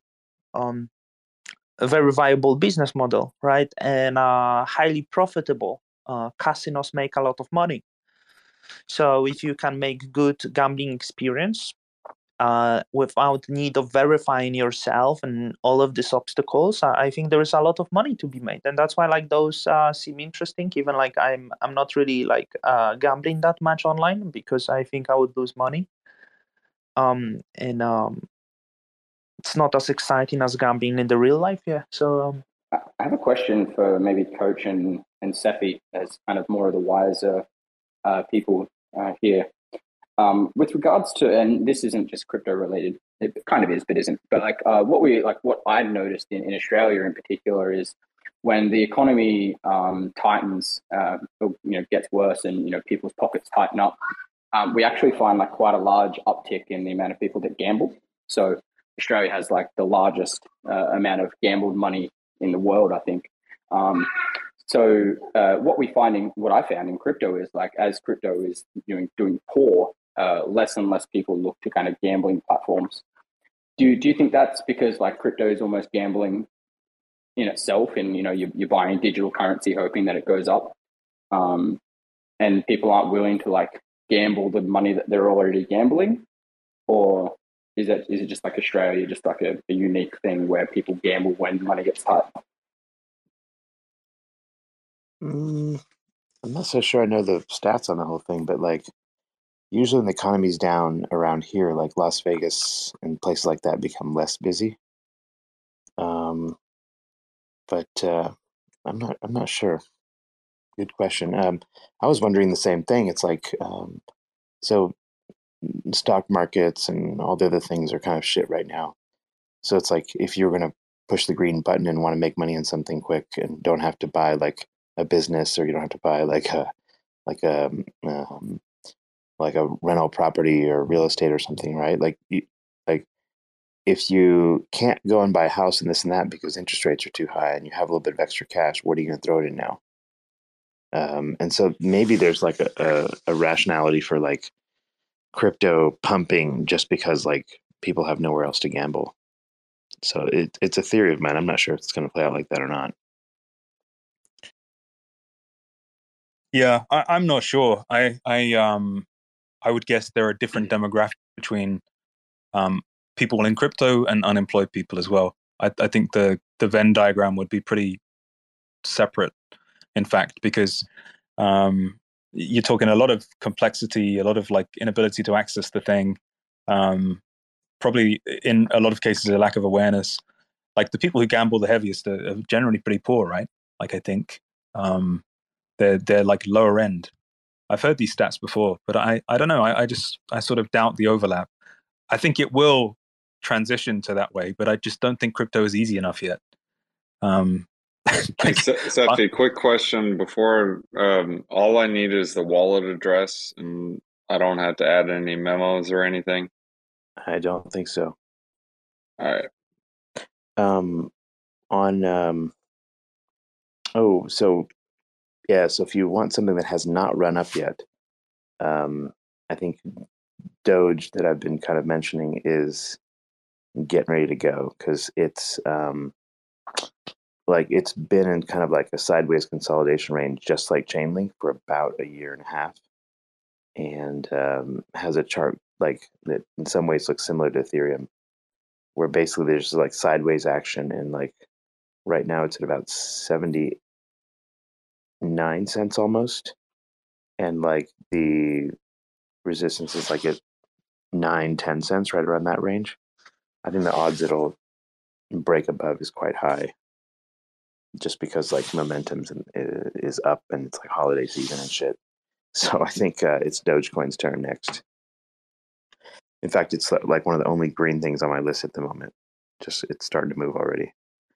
um, a very viable business model, right? And uh, highly profitable. Uh, casinos make a lot of money. So if you can make good gambling experience uh, without need of verifying yourself and all of these obstacles, I, I think there is a lot of money to be made, and that's why like those uh, seem interesting. Even like I'm I'm not really like uh, gambling that much online because I think I would lose money. Um, and um, it's not as exciting as gambling in the real life. Yeah. So um, I have a question for maybe Coach and and Seppi as kind of more of the wiser uh, people uh, here. Um, with regards to, and this isn't just crypto related, it kind of is, but isn't. But like uh, what we like, what I've noticed in, in Australia in particular is when the economy um, tightens, uh, or, you know, gets worse, and you know people's pockets tighten up. Um, we actually find like quite a large uptick in the amount of people that gamble. So Australia has like the largest uh, amount of gambled money in the world, I think. Um, so uh, what we find in what I found in crypto is like as crypto is doing doing poor, uh, less and less people look to kind of gambling platforms. Do you, do you think that's because like crypto is almost gambling in itself, and you know you're, you're buying digital currency hoping that it goes up, um, and people aren't willing to like gamble the money that they're already gambling, or is it is it just like Australia, just like a, a unique thing where people gamble when money gets tight? Mm, I'm not so sure I know the stats on the whole thing, but like usually when the economy's down around here, like Las Vegas and places like that become less busy. Um, but uh, I'm not I'm not sure. Good question. Um, I was wondering the same thing. It's like um, so stock markets and all the other things are kind of shit right now. So it's like if you're going to push the green button and want to make money on something quick and don't have to buy like a business, or you don't have to buy like a like a um, like a rental property or real estate or something, right? Like you, like if you can't go and buy a house and this and that because interest rates are too high and you have a little bit of extra cash, what are you going to throw it in now? Um, and so maybe there's like a, a, a rationality for like crypto pumping just because like people have nowhere else to gamble. So it, it's a theory of mine. I'm not sure if it's going to play out like that or not. Yeah, I, I'm not sure. I I um I would guess there are different demographics between um people in crypto and unemployed people as well. I, I think the the Venn diagram would be pretty separate, in fact, because um, you're talking a lot of complexity, a lot of like inability to access the thing. Um, probably in a lot of cases, a lack of awareness. Like the people who gamble the heaviest are, are generally pretty poor, right? Like I think um, they're they're like lower end. I've heard these stats before, but I I don't know. I, I just I sort of doubt the overlap. I think it will transition to that way, but I just don't think crypto is easy enough yet. Um, Hey, Septi, quick question before. Um, all I need is the wallet address, and I don't have to add any memos or anything. I don't think so. All right. Um, on um, oh, so yeah, so if you want something that has not run up yet, um, I think Doge that I've been kind of mentioning is getting ready to go because it's um, like it's been in kind of like a sideways consolidation range, just like Chainlink, for about a year and a half, and um, has a chart like that in some ways looks similar to Ethereum, where basically there's like sideways action, and like right now it's at about seventy-nine cents almost, and like the resistance is like at nine, ten cents, right around that range. I think the odds it'll break above is quite high, just because like momentum's in, is up and it's like holiday season and shit. So I think uh, it's Dogecoin's turn next. In fact, it's like one of the only green things on my list at the moment. Just it's starting to move already.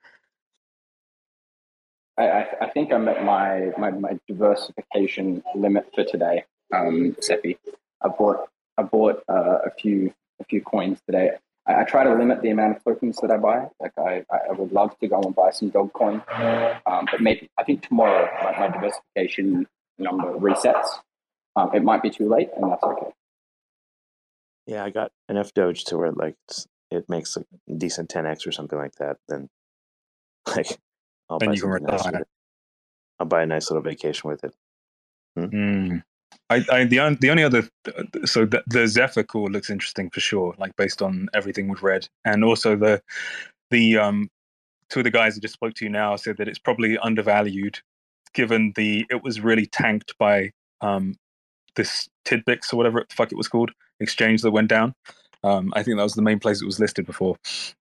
I, I think I'm at my, my, my diversification limit for today, um, Seppi. I bought I bought uh, a few a few coins today. I, I try to limit the amount of tokens that I buy. Like I, I would love to go and buy some Dogecoin, um, but maybe I think tomorrow my, my diversification number resets. Um, it might be too late, and that's okay. Yeah, I got enough Doge to where like it's it makes a decent ten x or something like that, then like I'll Then buy you can something nice with retire. it. I'll buy a nice little vacation with it. Mm. I, I the only the only other so the, the Zephyr core looks interesting for sure, like based on everything we've read, and also the the um two of the guys I just spoke to you now said that it's probably undervalued, given the it was really tanked by um this Tidbits or whatever the fuck it was called exchange that went down. Um, I think that was the main place it was listed before.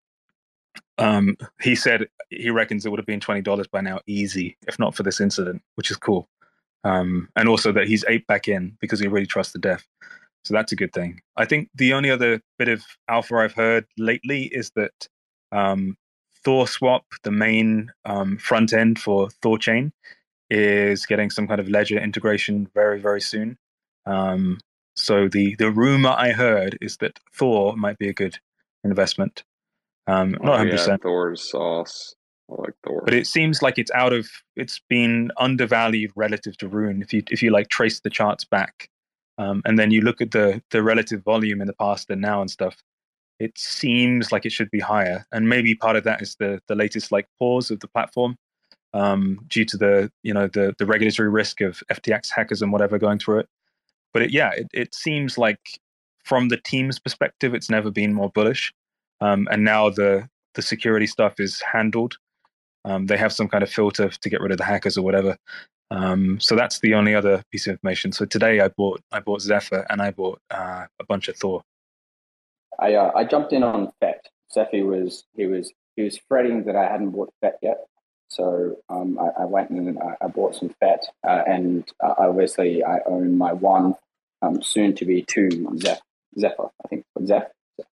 Um, he said he reckons it would have been twenty dollars by now, easy, if not for this incident, which is cool. Um, and also that he's aped back in because he really trusts the dev. So that's a good thing. I think the only other bit of alpha I've heard lately is that um, ThorSwap, the main um, front end for ThorChain, is getting some kind of ledger integration very, very soon. Um, so the, the rumor I heard is that Thor might be a good investment. Um, not Oh one hundred yeah, percent. Thor's sauce. I like Thor. But it seems like it's out of it's been undervalued relative to Rune. If you if you like trace the charts back, um, and then you look at the the relative volume in the past and now and stuff, it seems like it should be higher. And maybe part of that is the the latest like pause of the platform, um, due to the you know the the regulatory risk of F T X hackers and whatever going through it. But it, yeah, it, it seems like from the team's perspective, it's never been more bullish. Um, and now the the security stuff is handled. Um, they have some kind of filter to get rid of the hackers or whatever. Um, so that's the only other piece of information. So today I bought I bought Zephyr and I bought uh, a bunch of Thor. I uh, I jumped in on F E T. Zephyr was he was he was fretting that I hadn't bought F E T yet. So um, I, I went and I, I bought some F E T, uh, and uh, obviously I own my one, um, soon to be two Zeph, Zephyr. I think Zeph.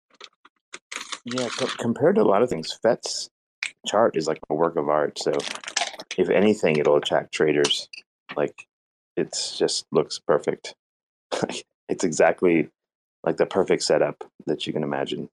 Yeah, co- compared to a lot of things, F E T's chart is like a work of art. So if anything, it'll attract traders. Like it's just looks perfect. It's exactly like the perfect setup that you can imagine.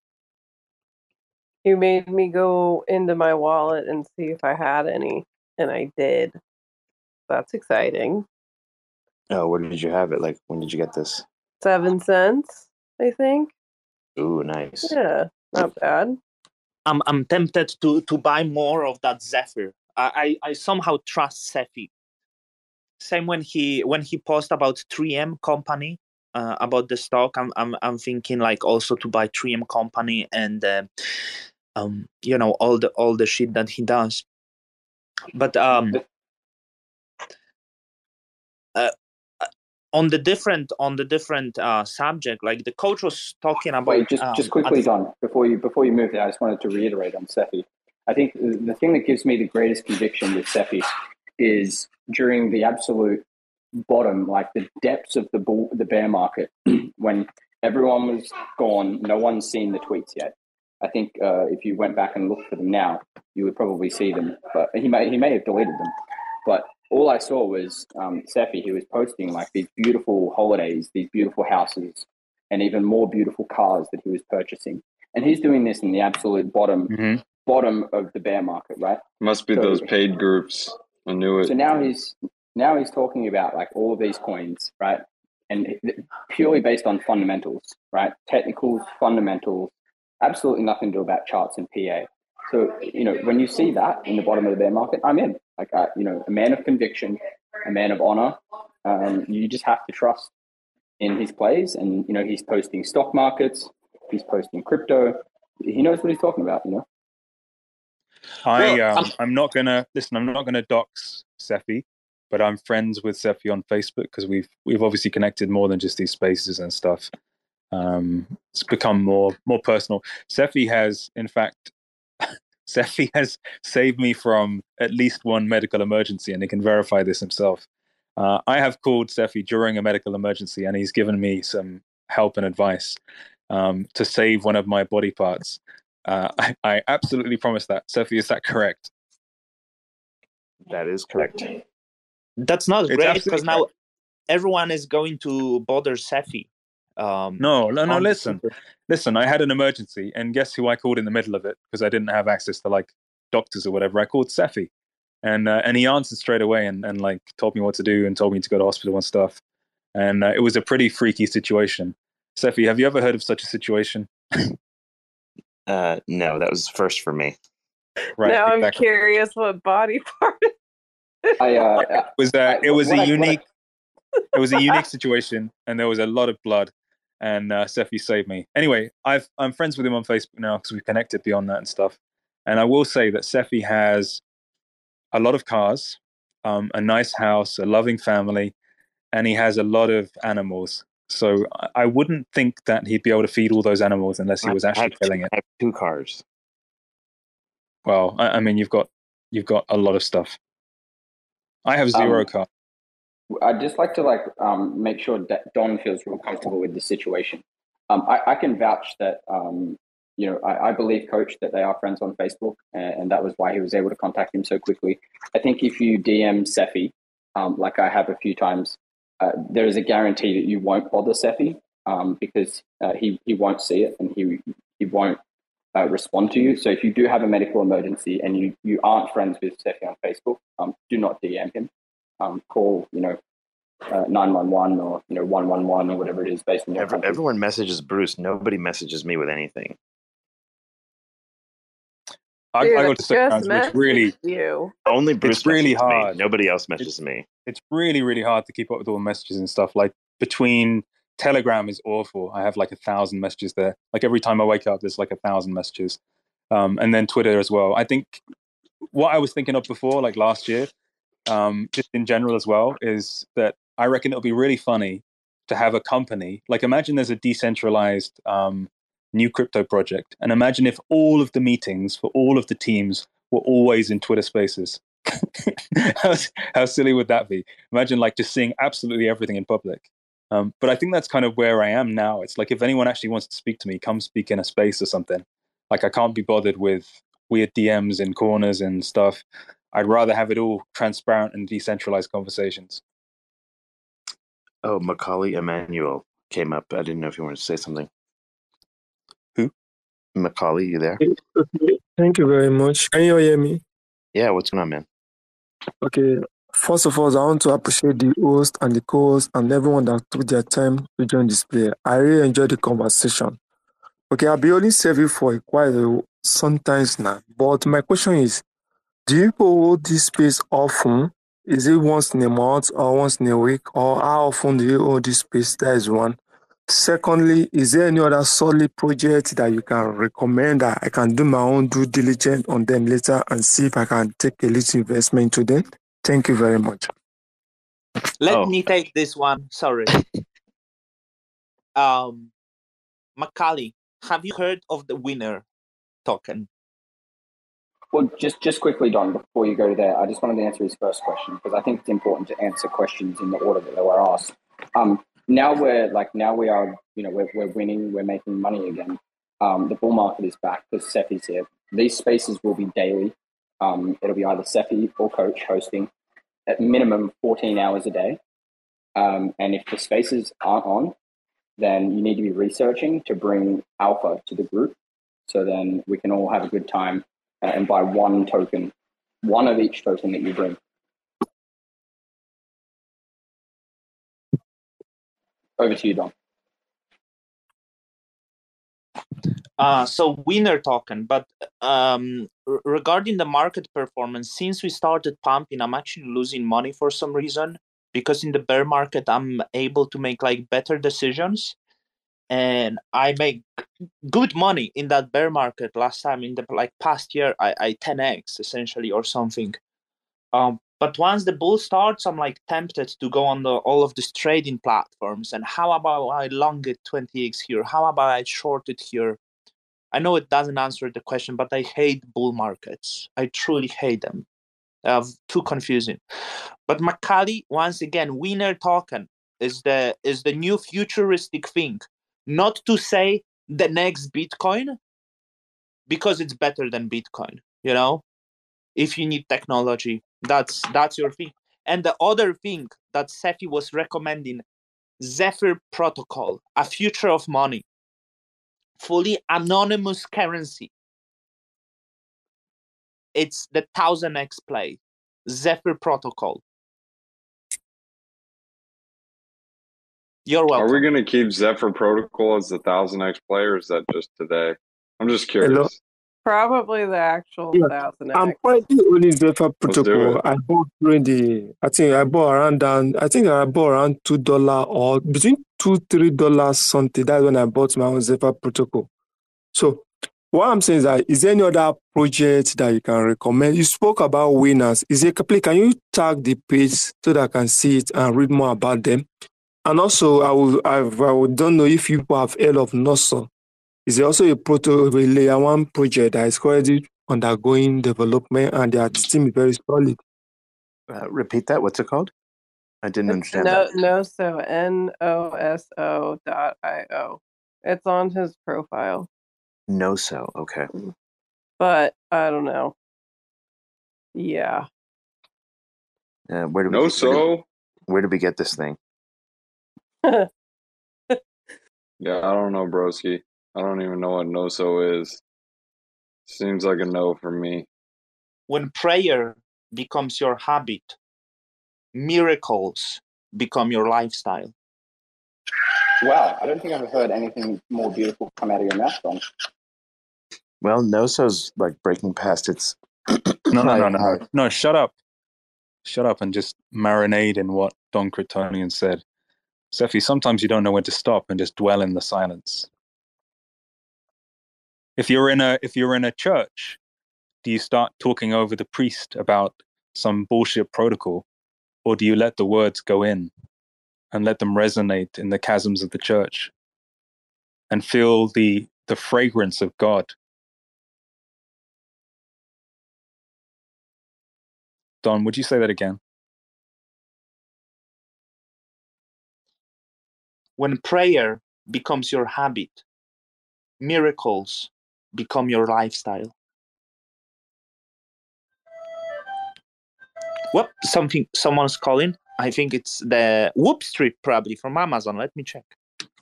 You made me go into my wallet and see if I had any, and I did. That's exciting. Oh, where did you have it? Like, when did you get this? Seven cents, I think. Ooh, nice. Yeah, not bad. I'm I'm tempted to to buy more of that Zephyr. I I, I somehow trust Cephii. Same when he when he posted about three M Company, uh, about the stock. I'm I'm I'm thinking like also to buy three M Company and uh, um you know all the all the shit that he does. But um uh, on the different on the different uh, subject, like the coach was talking about. Wait, just um, just quickly, at- Don, before you before you move there, I just wanted to reiterate on Cephii. I think the thing that gives me the greatest conviction with Cephii is during the absolute bottom, like the depths of the bull, the bear market, when everyone was gone, no one's seen the tweets yet. I think uh, if you went back and looked for them now, you would probably see them. But he may he may have deleted them. But all I saw was um, Cephii. He was posting like these beautiful holidays, these beautiful houses, and even more beautiful cars that he was purchasing. And he's doing this in the absolute bottom Mm-hmm. bottom of the bear market, right? Must be So- those paid groups. I knew it. So now he's now he's talking about like all of these coins, right? And it- purely based on fundamentals, right? Technicals, fundamentals, absolutely nothing to do about charts and P A. So, you know, when you see that in the bottom of the bear market, I'm in. Like, uh, you know, a man of conviction, a man of honor. Um, you just have to trust in his plays. And, you know, he's posting stock markets, he's posting crypto. He knows what he's talking about, you know? I Well, um, I'm not gonna listen. I'm not gonna dox Cephii, but I'm friends with Cephii on Facebook because we've we've obviously connected more than just these spaces and stuff. Um, it's become more more personal. Cephii has, in fact, Cephii has saved me from at least one medical emergency, and he can verify this himself. Uh, I have called Cephii during a medical emergency, and he's given me some help and advice um, to save one of my body parts. Uh, I, I absolutely promise that. Cephii, is that correct? That is correct. that's not It's great absolutely because now everyone is going to bother Cephii. Um, No, no, no. on the Listen, Twitter. listen. I had an emergency, and guess who I called in the middle of it because I didn't have access to like doctors or whatever. I called Cephii, and uh, and he answered straight away and, and like told me what to do and told me to go to hospital and stuff. And uh, it was a pretty freaky situation. Cephii, have you ever heard of such a situation? Uh, no, that was first for me. Right. now I'm exactly. curious what body part. I, uh, It was uh, I- it was what a I- what I- unique it was a unique situation, and there was a lot of blood, and uh, Sephi saved me. Anyway, I've I'm friends with him on Facebook now because we've connected beyond that and stuff. And I will say that Sephi has a lot of cars, um, a nice house, a loving family, and he has a lot of animals. So I- I wouldn't think that he'd be able to feed all those animals unless he was I actually have, killing it. I have two cars. Well, I, I mean, you've got you've got a lot of stuff. I have zero Um, cars. I'd just like to like um, make sure that Don feels real comfortable with the situation. Um, I, I can vouch that um, you know I, I believe Coach that they are friends on Facebook, and, and that was why he was able to contact him so quickly. I think if you D M Sephi, um, like I have a few times, uh, there is a guarantee that you won't bother Sephi um, because uh, he he won't see it and he he won't uh, respond to you. So if you do have a medical emergency and you you aren't friends with Sephi on Facebook, um, do not D M him. Um, call, you know, uh, nine one one or, you know, one one one or whatever it is based on your Every, country. everyone messages Bruce. Nobody messages me with anything. I, Dude, I I got to say, just guys, it's really, messaged you. Only Bruce it's really messages me. hard. Nobody else messages me. It's really, really hard to keep up with all the messages and stuff. Like between Telegram is awful. I have like a thousand messages there. Like every time I wake up, there's like a thousand messages. Um, and then Twitter as well. I think what I was thinking of before, like last year, um, just in general as well, is that I reckon it'll be really funny to have a company. Like imagine there's a decentralized um, new crypto project, and imagine if all of the meetings for all of the teams were always in Twitter Spaces. how, how silly would that be? Imagine like just seeing absolutely everything in public. Um, but I think that's kind of where I am now. It's like if anyone actually wants to speak to me, come speak in a space or something. Like I can't be bothered with weird D Ms in corners and stuff. I'd rather have it all transparent and decentralized conversations. Oh, Macaulay Emmanuel came up. I didn't know if you wanted to say something. Who? Macaulay, you there? Okay, thank you very much. Can you hear me? Yeah, what's going on, man? Okay, first of all, I want to appreciate the host and the co-host and everyone that took their time to join this play. I really enjoyed the conversation. Okay, I've been holding Sevi for quite a sometimes now, but my question is, do you hold this space often? Is it once in a month or once in a week, or how often do you hold this space? That is one. Secondly, is there any other solid project that you can recommend that I can do my own due diligence on them later and see if I can take a little investment to them? Thank you very much. Let Oh. me take this one. Sorry. um, Macaulay, have you heard of the winner token? Well, just just quickly, Don, before you go there, I just wanted to answer his first question because I think it's important to answer questions in the order that they were asked. Um, now we're like now we are, you know, we're we're winning, we're making money again. Um, the bull market is back because Sephi's here. These spaces will be daily. Um, it'll be either Sephi or Coach hosting at minimum fourteen hours a day. Um, and if the spaces aren't on, then you need to be researching to bring alpha to the group. So then we can all have a good time uh, and buy one token, one of each token that you bring. Over to you, Don. Uh, so winner token, but um, r- regarding the market performance, since we started pumping, I'm actually losing money for some reason because in the bear market, I'm able to make like better decisions and I make good money in that bear market. Last time in the like past year, I, I ten X essentially or something. Um, but once the bull starts, I'm like tempted to go on the all of these trading platforms. And how about I long it twenty X here? How about I short it here? I know it doesn't answer the question, but I hate bull markets. I truly hate them. Uh, too confusing. But Macaulay, once again, winner token is the is the new futuristic thing. Not to say the next Bitcoin, because it's better than Bitcoin. You know, if you need technology, that's that's your thing. And the other thing that Sephi was recommending, Zephyr Protocol, a future of money, fully anonymous currency. It's the one thousand X play, Zephyr Protocol. You're welcome. Are we going to keep Zephyr Protocol as the one thousand X player, or is that just today? I'm just Hello. curious. Probably the actual Yeah, thousand I'm X. currently owning Zephyr Let's do Protocol. it. I bought during the, I think I bought around down, I think I bought around two dollar or between two three dollars something. That's when I bought my own Zephyr Protocol. So what I'm saying is that is there any other project that you can recommend? You spoke about winners. Is it please can you tag the page so that I can see it and read more about them? And also I will I, I don't know if you have heard of Nosso. Is there also a proto a layer one project that is currently undergoing development and their team is very solid? Uh, repeat that. What's it called? I didn't It's understand no, that. Noso, N O S O dot I O. It's on his profile, No, so okay. but I don't know. Yeah. Uh, where do we No, get, where, do, so where do we get this thing? yeah, I don't know, broski. I don't even know what no so is. Seems like a no for me. When prayer becomes your habit, miracles become your lifestyle. Wow, I don't think I've heard anything more beautiful come out of your mouth, Don. Well, Noso's like breaking past its. No, no, I- no, no, I- no. No, shut up. Shut up and just marinate in what Don Kryptonian said. Sephi, sometimes you don't know when to stop and just dwell in the silence. If you're in a if you're in a church, do you start talking over the priest about some bullshit protocol, or do you let the words go in and let them resonate in the chasms of the church and feel the the fragrance of God? Don, would you say that again? When prayer becomes your habit, miracles become your lifestyle. Whoop, something, someone's calling. I think it's the Whoop Strip, probably from Amazon. Let me check.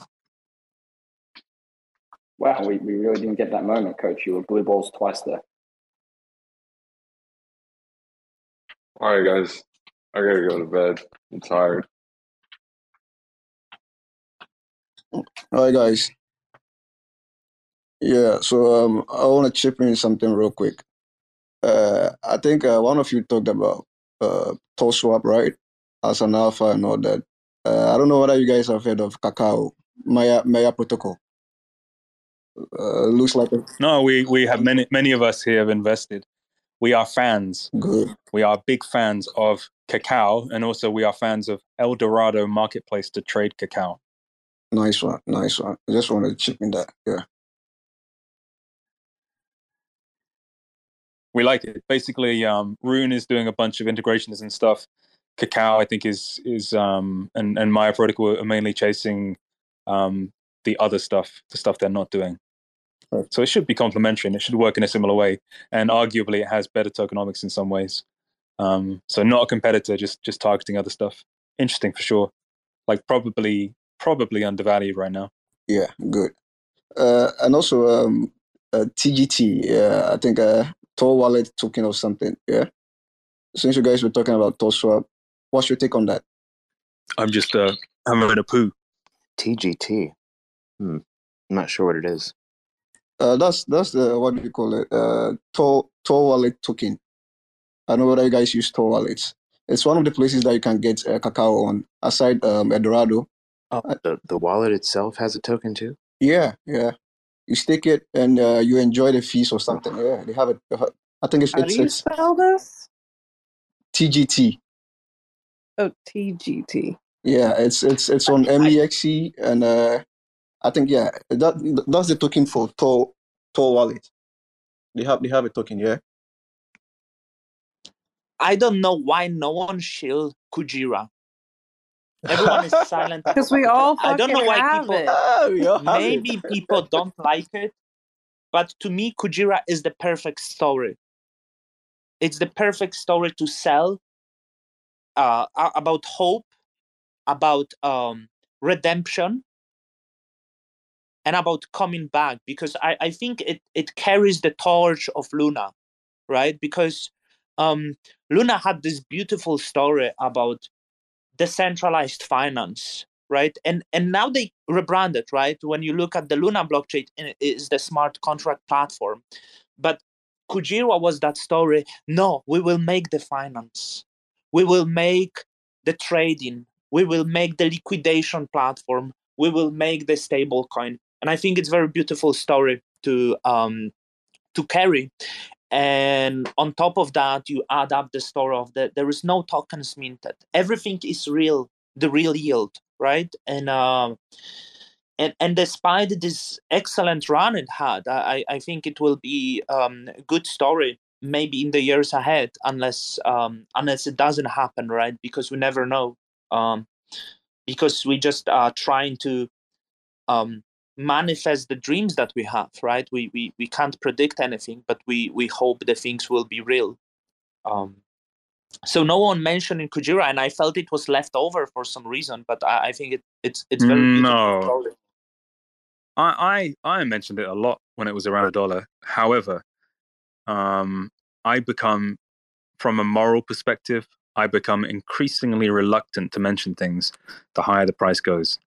Wow, we, we really didn't get that moment, Coach. You were blue balls twice there. All right, guys. I gotta go to bed. I'm tired. All right, guys. Yeah, so um, I want to chip in something real quick. Uh, I think uh, one of you talked about uh, toe swap, right? As an alpha and all that. Uh, I don't know whether you guys have heard of Cacao, Maya Maya Protocol. Uh, looks like a No, we, we have many many of us here have invested. We are fans. good. We are big fans of cacao, and also we are fans of El Dorado Marketplace to trade cacao. Nice one, nice one. I just wanted to chip in that. Yeah. We like it. Basically, um, Rune is doing a bunch of integrations and stuff. Cacao, I think, is is um, and and Maya Protocol are mainly chasing um, the other stuff, the stuff they're not doing. Right. So it should be complementary, and it should work in a similar way. And arguably, it has better tokenomics in some ways. Um, so not a competitor, just just targeting other stuff. Interesting for sure. Like probably probably undervalued right now. Yeah, good. Uh, and also um, uh, T G T. Yeah, I think uh, Tor Wallet token or something. Yeah. Since you guys were talking about Tor Swap, what's your take on that? I'm just uh, hammering a poo. T G T. Hmm. I'm not sure what it is. Uh, that's that's the what do you call it? Uh, Tor Tor Wallet token. I don't know whether you guys use Tor wallets. It's one of the places that you can get uh, cacao on, aside um, Eldorado. Oh, Uh, the, the wallet itself has a token too? yeah, yeah. You stake it and uh, you enjoy the fees or something. Yeah, they have it. I think it's How it's, do you it's spell this? T G T. Oh, T G T. Yeah, it's it's it's on M E X E and uh, I think yeah that that's the token for Tor Tor wallet. They have they have a token, yeah. I don't know why no one shield Kujira. Everyone is silent. Because we all I don't know fucking why have people. it. Ah, we all have Maybe it. people don't like it, but to me, Kujira is the perfect story. It's the perfect story to sell uh, about hope, about um, redemption, and about coming back. Because I, I think it, it carries the torch of Luna, right? Because um, Luna had this beautiful story about decentralized finance, right? And and now they rebranded, right? When you look at the Luna blockchain, it is the smart contract platform. But Kujira was that story. No, we will make the finance. We will make the trading. We will make the liquidation platform. We will make the stable coin. And I think it's a very beautiful story to um, to carry. And on top of that, you add up the story of that there is no tokens minted. Everything is real, the real yield, right? And uh, and and despite this excellent run it had, I, I think it will be um, a good story maybe in the years ahead, unless um, unless it doesn't happen, right? Because we never know. Um, because we just are trying to um, manifest the dreams that we have, right? We we we can't predict anything, but we we hope the things will be real. Um, so no one mentioned in Kujira, and I felt it was left over for some reason, but I, I think it, it's it's very beautiful. No, I, I I mentioned it a lot when it was around a dollar. However, um, I become, from a moral perspective, I become increasingly reluctant to mention things the higher the price goes.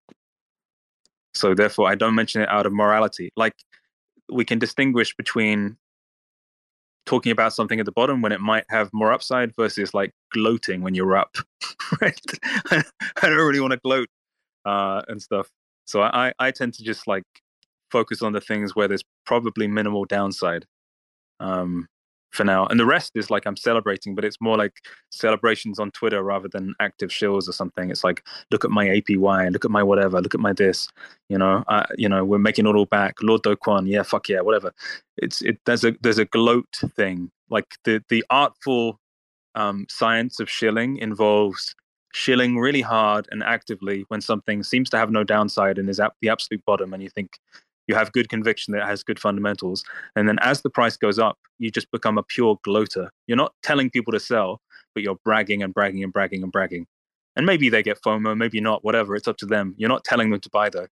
So therefore, I don't mention it out of morality. Like, we can distinguish between talking about something at the bottom when it might have more upside versus like gloating when you're up. Right? I don't really want to gloat uh, and stuff. So I, I tend to just like focus on the things where there's probably minimal downside um, for now. And the rest is like I'm celebrating, but it's more like celebrations on Twitter rather than active shills or something. It's like, look at my A P Y, look at my whatever, look at my this, you know, uh, you know, we're making it all back. Lord Do Kwon, yeah, fuck yeah, whatever. It's it. There's a there's a gloat thing. Like the the artful um, science of shilling involves shilling really hard and actively when something seems to have no downside and is at the absolute bottom, and you think you have good conviction that it has good fundamentals. And then as the price goes up, you just become a pure gloater. You're not telling people to sell, but you're bragging and bragging and bragging and bragging. And maybe they get FOMO, maybe not, whatever. It's up to them. You're not telling them to buy though.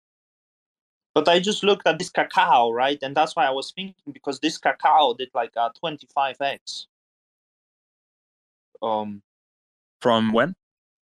But I just looked at this cacao, right? And that's why I was thinking, because this cacao did like a twenty-five x. Um, From when?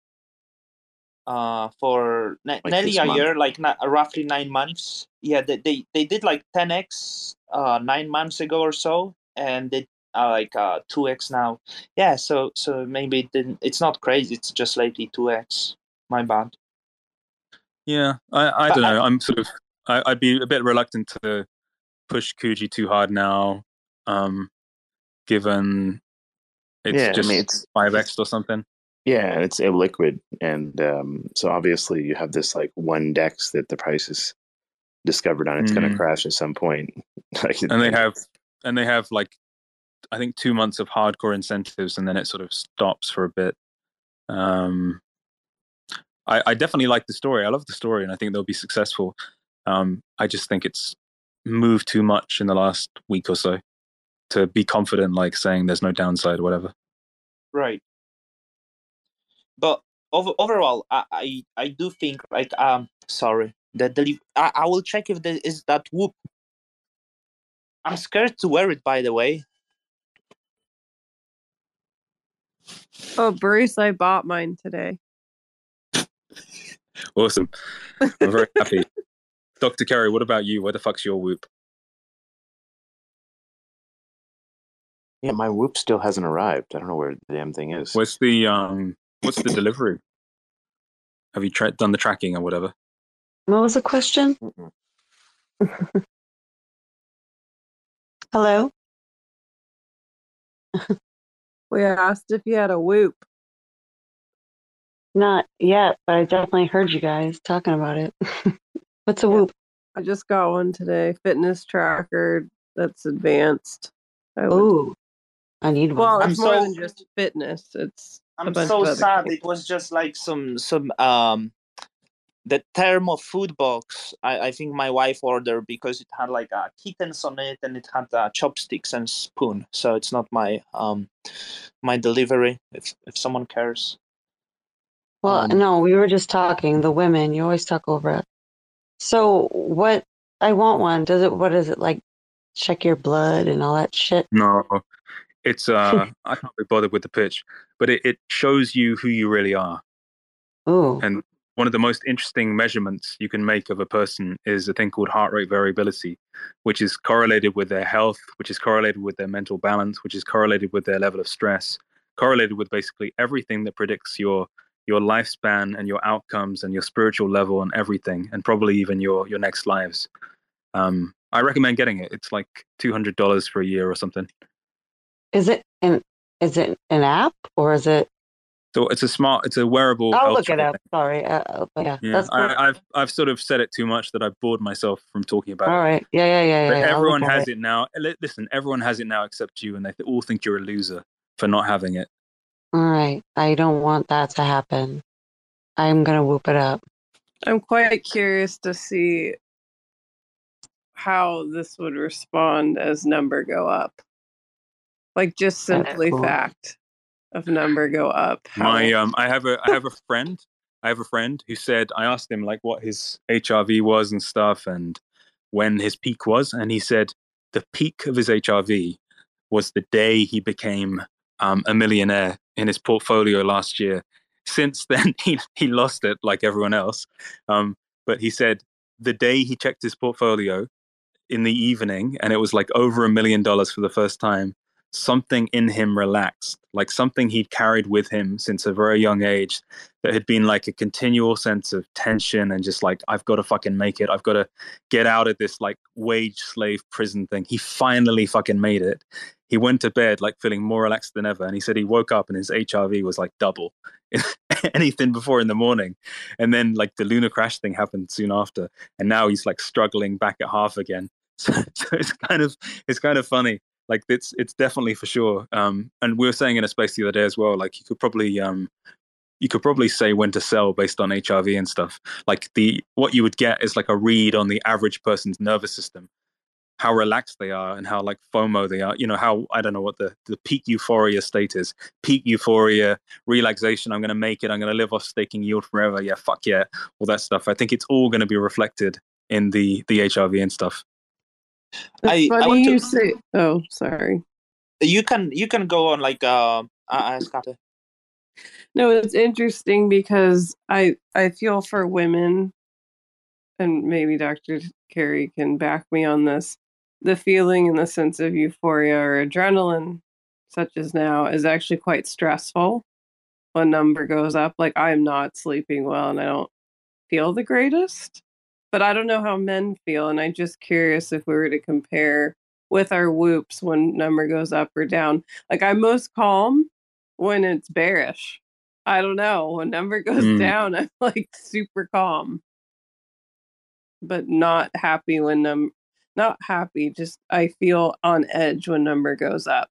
Uh, for ne- Like nearly this a month. year, like na- roughly nine months. Yeah, they they, they did like ten x uh, nine months ago or so, and they are like uh, two x now. Yeah, so so maybe it didn't. It's not crazy. It's just lately two x. My bad. Yeah, I, I But don't I- know. I'm sort of, I, I'd be a bit reluctant to push Kuji too hard now, um, given it's Yeah, I just mean, it's- five x or something. Yeah, and it's illiquid, and um, so obviously you have this like one DEX that the price is discovered on. It's going Mm. to crash at some point. Like, And they have, and they have like, I think two months of hardcore incentives, and then it sort of stops for a bit. Um, I, I definitely like the story. I love the story, and I think they'll be successful. Um, I just think it's moved too much in the last week or so to be confident, like saying there's no downside or whatever. Right. But over, overall, I, I I do think like um sorry the deli- I, I will check if there is that whoop. I'm scared to wear it, by the way. Oh, Bruce, I bought mine today. Awesome. I'm very happy. Doctor Kerry, what about you? Where the fuck's your whoop? yeah, my Whoop still hasn't arrived. I don't know where the damn thing is. What's the um? What's the delivery? Have you tra- done the tracking or whatever? What was the question? Mm-mm. Hello? We asked if you had a whoop. Not yet, but I definitely heard you guys talking about it. What's a Yeah. whoop? I just got one today. Fitness tracker that's advanced. I would- Ooh, I need one. well, I'm it's more so- than just fitness. It's a I'm bunch so of other sad. things. It was just like some some um the thermo food box. I, I think my wife ordered because it had like uh, kittens on it, and it had uh, chopsticks and spoon. So it's not my um my delivery. If if someone cares. Well, um, no, we were just talking. The women, you always talk over it. So what? I want one. Does it? What is it like? Check your blood and all that shit. No, it's uh. I can't be bothered with the pitch, but it, it shows you who you really are. Ooh, And one of the most interesting measurements you can make of a person is a thing called heart rate variability, which is correlated with their health, which is correlated with their mental balance, which is correlated with their level of stress, correlated with basically everything that predicts your your lifespan and your outcomes and your spiritual level and everything, and probably even your your next lives. Um, I recommend getting it. It's like two hundred dollars for a year or something. Is it an is it an app or is it? So it's a smart, it's a wearable. I'll health look it tracker up. thing. Sorry. Uh, yeah, Yeah, that's cool. I, I've I've sort of said it too much that I've bored myself from talking about All it. right. Yeah, yeah, yeah, But yeah. yeah. I'll look everyone at has it. it now. Li- Listen, everyone has it now except you, and they th- all think you're a loser for not having it. All right. I don't want that to happen. I'm gonna whoop it up. I'm quite curious to see how this would respond as number go up. Like just That's simply cool. fact of number go up. How My um, I have a I have a friend. I have a friend who said I asked him like what his H R V was and stuff, and when his peak was, and he said the peak of his H R V was the day he became um, a millionaire in his portfolio last year. Since then, he he lost it like everyone else. Um, but he said the day he checked his portfolio in the evening, and it was like over a million dollars for the first time, something in him relaxed, like something he'd carried with him since a very young age that had been like a continual sense of tension and just like, I've got to fucking make it. I've got to get out of this like wage slave prison thing. He finally fucking made it. He went to bed like feeling more relaxed than ever. And he said he woke up and his H R V was like double anything before in the morning. And then like the lunar crash thing happened soon after. And now he's like struggling back at half again. So, so it's kind of, it's kind of funny. Like it's, it's definitely for sure. Um, and we were saying in a space the other day as well, like you could probably, um, you could probably say when to sell based on H R V and stuff. Like the, what you would get is like a read on the average person's nervous system, how relaxed they are and how like FOMO they are, you know, how, I don't know what the, the peak euphoria state is, peak euphoria, relaxation. I'm going to make it. I'm going to live off staking yield forever. Yeah. Fuck yeah. All that stuff. I think it's all going to be reflected in the, the H R V and stuff. It's I, funny I want you to, say. Oh, sorry. you can, you can go on like, uh, uh Scott. No, it's interesting because I I feel for women, and maybe Doctor Carey can back me on this. The feeling and the sense of euphoria or adrenaline, such as now, is actually quite stressful when number goes up. Like I'm not sleeping well and I don't feel the greatest. But I don't know how men feel, and I'm just curious if we were to compare with our whoops when number goes up or down. Like I'm most calm when it's bearish. I don't know. When number goes Mm. down, I'm like super calm. But not happy when num not happy, just I feel on edge when number goes up.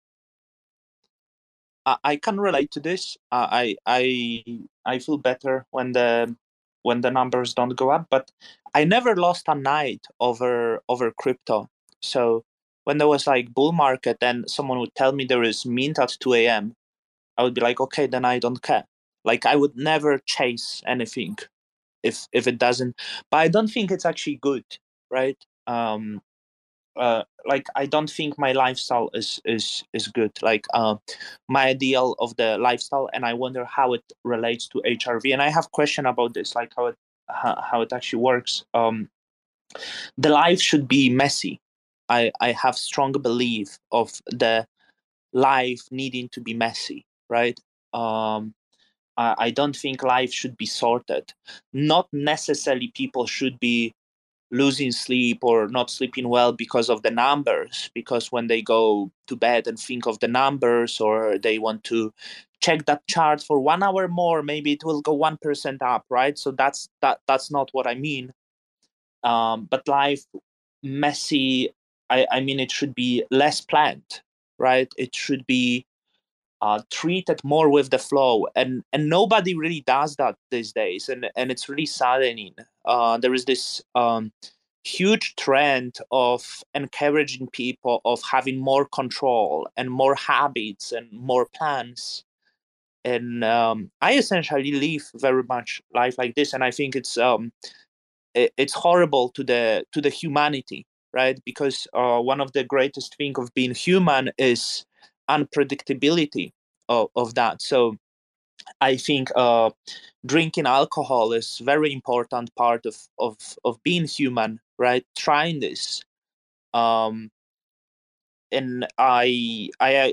I, I can relate to this. Uh, I I I feel better when the when the numbers don't go up, but I never lost a night over over crypto. So when there was like bull market and someone would tell me there is mint at two a.m., I would be like, okay, then I don't care. Like I would never chase anything if if it doesn't. But I don't think it's actually good, right? Um, uh, like I don't think my lifestyle is is is good. Like uh, my ideal of the lifestyle, and I wonder how it relates to H R V. And I have question about this, like how it how, how it actually works. Um, the life should be messy. I I have strong belief of the life needing to be messy, right? Um, I, I don't think life should be sorted. Not necessarily people should be losing sleep or not sleeping well because of the numbers, because when they go to bed and think of the numbers or they want to check that chart for one hour more, maybe it will go one percent up, right? So that's that that's not what I mean. Um, but life messy, I, I mean it should be less planned, right? It should be uh, treated more with the flow, and and nobody really does that these days, and and it's really saddening. Uh, there is this um, huge trend of encouraging people of having more control and more habits and more plans, and um, I essentially live very much life like this, and I think it's um, it, it's horrible to the to the humanity, right? Because uh, one of the greatest thing of being human is unpredictability of, of that. So I think uh, drinking alcohol is very important part of, of, of being human, right? Trying this. Um, and I, I,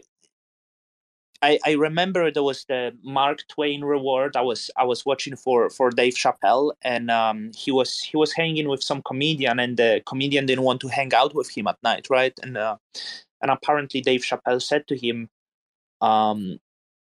I, I remember there was the Mark Twain reward. I was I was watching for, for Dave Chappelle, and um, he was he was hanging with some comedian, and the comedian didn't want to hang out with him at night, right? And uh, and apparently Dave Chappelle said to him, um,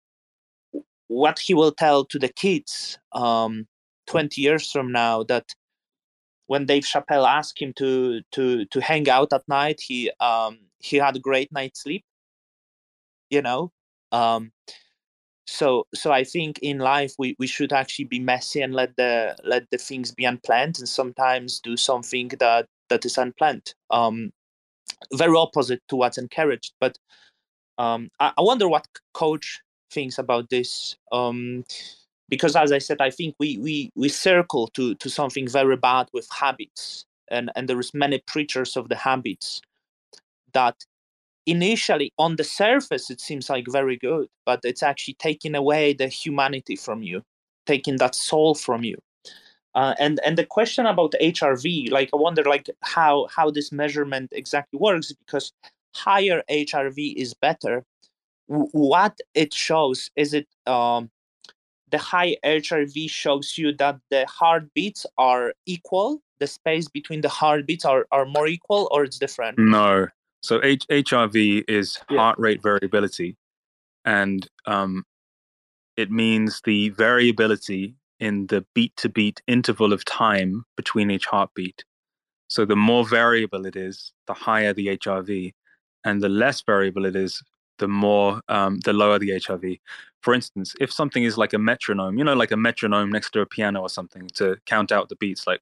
what he will tell to the kids um, twenty years from now, that when Dave Chappelle asked him to to to hang out at night, he um, he had a great night's sleep, you know. Um, so so I think in life we, we should actually be messy and let the let the things be unplanned, and sometimes do something that that is unplanned. Um, very opposite to what's encouraged. But um, I, I wonder what coach thinks about this. Um, because as I said, I think we we we circle to to something very bad with habits, and and there is many preachers of the habits that initially on the surface it seems like very good, but it's actually taking away the humanity from you, taking that soul from you. Uh, and and the question about H R V, like I wonder like how how this measurement exactly works, because higher H R V is better. W- what it shows is it um, the high H R V shows you that the heartbeats are equal, the space between the heartbeats are, are more equal, or it's different? No. So H- HRV is Yeah. heart rate variability, and um, it means the variability in the beat-to-beat interval of time between each heartbeat. So the more variable it is, the higher the H R V, and the less variable it is, the more um, the lower the H R V. For instance, if something is like a metronome, you know, like a metronome next to a piano or something to count out the beats, like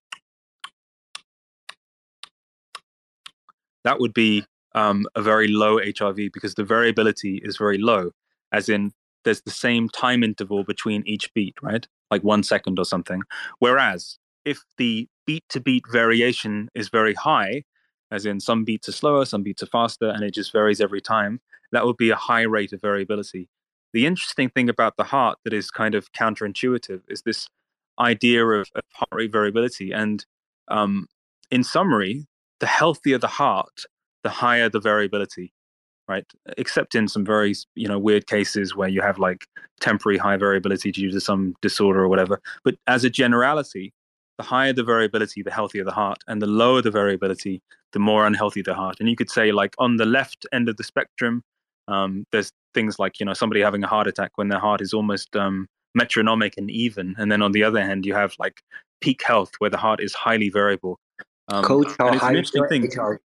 that would be um, a very low H R V because the variability is very low, as in there's the same time interval between each beat, right? Like one second or something. Whereas if the beat to beat variation is very high, as in some beats are slower, some beats are faster, and it just varies every time, that would be a high rate of variability. The interesting thing about the heart that is kind of counterintuitive is this idea of, of heart rate variability. And um, in summary, the healthier the heart, the higher the variability, right? Except in some very, you know, weird cases where you have like temporary high variability due to some disorder or whatever. But as a generality, the higher the variability, the healthier the heart, and the lower the variability, the more unhealthy the heart. And you could say, like, on the left end of the spectrum, um, there's things like, you know, somebody having a heart attack when their heart is almost um, metronomic and even. And then on the other hand, you have like peak health where the heart is highly variable. Um, Coach, how and it's high an is interesting your thing. H R V?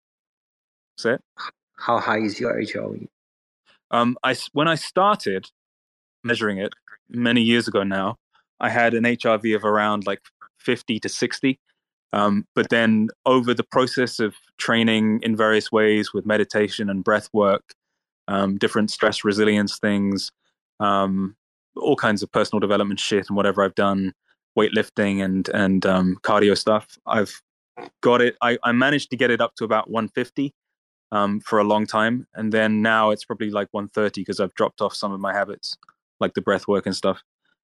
Say it. How high is your H R V? Um, I when I started measuring it many years ago now, I had an H R V of around like fifty to sixty. Um, but then over the process of training in various ways with meditation and breath work, um, different stress resilience things, um, all kinds of personal development shit and whatever I've done, weightlifting and and um, cardio stuff, I've got it. I, I managed to get it up to about one fifty um, for a long time. And then now it's probably like one thirty because I've dropped off some of my habits, like the breath work and stuff.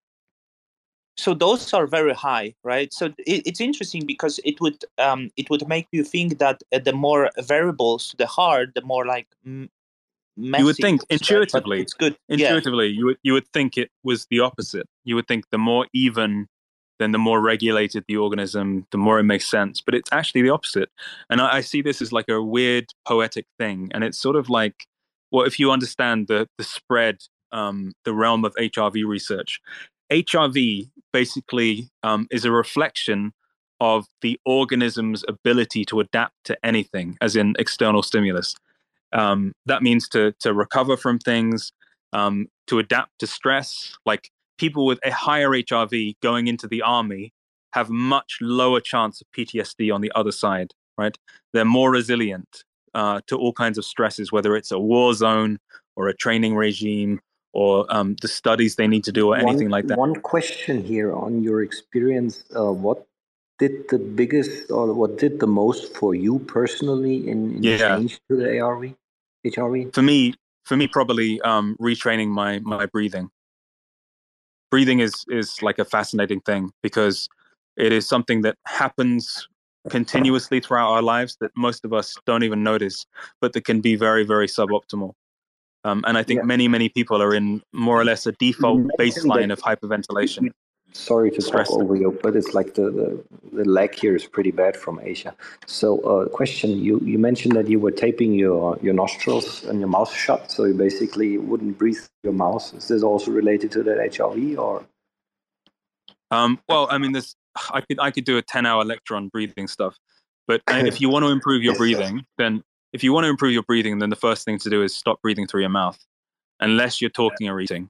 So those are very high, right? So it, it's interesting because it would um, it would make you think that uh, the more variables to the heart, the more like m- messy. You would think it is, right? intuitively, But it's good. intuitively, yeah. you would you would think it was the opposite. You would think the more even, then the more regulated the organism, the more it makes sense. But it's actually the opposite. And I, I see this as like a weird poetic thing. And it's sort of like, well, if you understand the the spread, um, the realm of H R V research, H R V basically um, is a reflection of the organism's ability to adapt to anything, as in external stimulus. Um, that means to to recover from things, um, to adapt to stress. Like people with a higher H R V going into the army have much lower chance of P T S D on the other side, right? They're more resilient uh, to all kinds of stresses, whether it's a war zone or a training regime or um, the studies they need to do or anything one, like that. One question here on your experience. Uh, what did the biggest or what did the most for you personally in, in Yeah. change to the A R V, H R V? For me, for me, probably um, retraining my my breathing. breathing is is like a fascinating thing because it is something that happens continuously throughout our lives that most of us don't even notice, but that can be very, very suboptimal. Um, and I think Yeah. many, many people are in more or less a default You mentioned baseline that- of hyperventilation. Sorry to Stress. talk over you, but it's like the, the, the lag here is pretty bad from Asia. So, uh, question: You you mentioned that you were taping your your nostrils and your mouth shut, so you basically wouldn't breathe through your mouth. Is this also related to that H R V, or? Um, well, I mean, this I could I could do a ten hour lecture on breathing stuff, but if you want to improve your breathing, then if you want to improve your breathing, then the first thing to do is stop breathing through your mouth, unless you're talking or eating.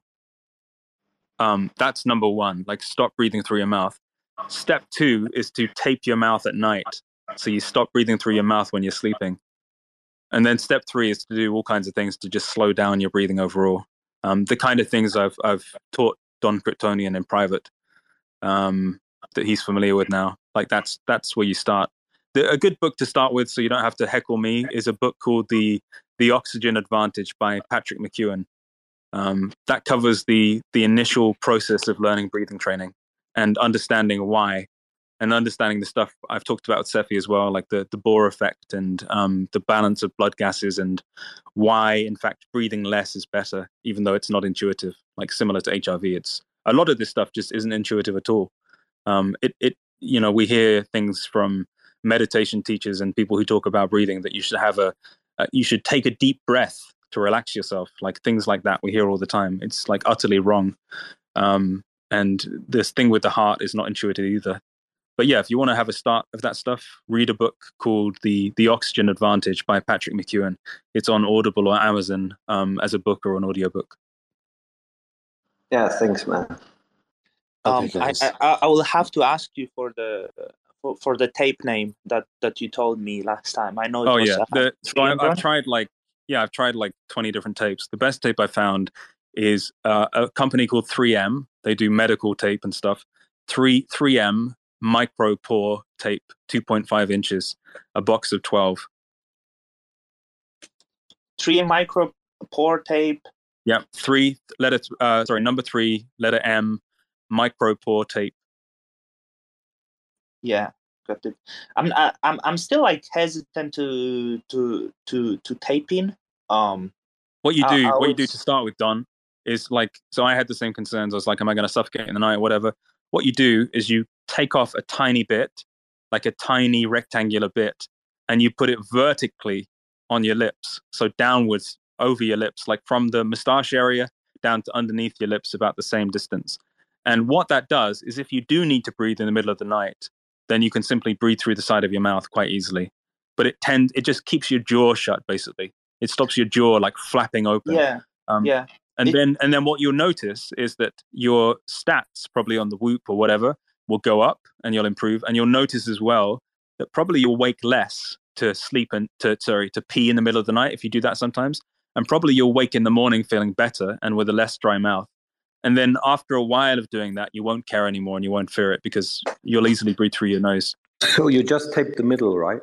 Um, that's number one. Like, stop breathing through your mouth. Step two is to tape your mouth at night, so you stop breathing through your mouth when you're sleeping. And then step three is to do all kinds of things to just slow down your breathing overall. Um, the kind of things I've I've taught Don Kryptonian in private. Um, that he's familiar with now. Like that's that's where you start. The, a good book to start with, so you don't have to heckle me, is a book called the the Oxygen Advantage by Patrick McKeown. Um, that covers the the initial process of learning breathing training and understanding why, and understanding the stuff I've talked about with Cephii as well, like the the Bohr effect and um, the balance of blood gases and why, in fact, breathing less is better, even though it's not intuitive. Like similar to H R V, it's a lot of this stuff just isn't intuitive at all. Um, it, it, you know, we hear things from meditation teachers and people who talk about breathing that you should have a, uh, you should take a deep breath to relax yourself. Like things like that we hear all the time. It's like utterly wrong. Um, and this thing with the heart is not intuitive either. But yeah, if you want to have a start of that stuff, read a book called the the Oxygen Advantage by Patrick McKeown. It's on Audible or Amazon um, as a book or an audiobook. Yeah, thanks, man. Um, Okay, I, guys. I I will have to ask you for the for, for the tape name that, that you told me last time. I know it Oh was yeah, uh, the, so I, Triandron. I've tried like yeah, I've tried like twenty different tapes. The best tape I found is uh, a company called three M. They do medical tape and stuff. Three three M micro pore tape, two point five inches, a box of twelve. Three micro pore tape. Yeah, three letter. Uh, sorry, number three, letter M, micro pore tape. Yeah, got it. I'm I, I'm I'm still like hesitant to to to to tape in. Um, What you I, do, I what you do always- to start with, Don, is like. So I had the same concerns. I was like, am I going to suffocate in the night or whatever? What you do is you take off a tiny bit, like a tiny rectangular bit, and you put it vertically on your lips, so downwards over your lips, like from the moustache area down to underneath your lips, about the same distance. And what that does is, if you do need to breathe in the middle of the night, then you can simply breathe through the side of your mouth quite easily. But it tends, it just keeps your jaw shut, basically. It stops your jaw like flapping open. yeah Um, yeah and It- then and then what you'll notice is that your stats, probably on the Whoop or whatever, will go up and you'll improve. And you'll notice as well that probably you'll wake less to sleep and to sorry to pee in the middle of the night if you do that sometimes. And probably you'll wake in the morning feeling better and with a less dry mouth. And then after a while of doing that, you won't care anymore and you won't fear it because you'll easily breathe through your nose. So you just tape the middle, right?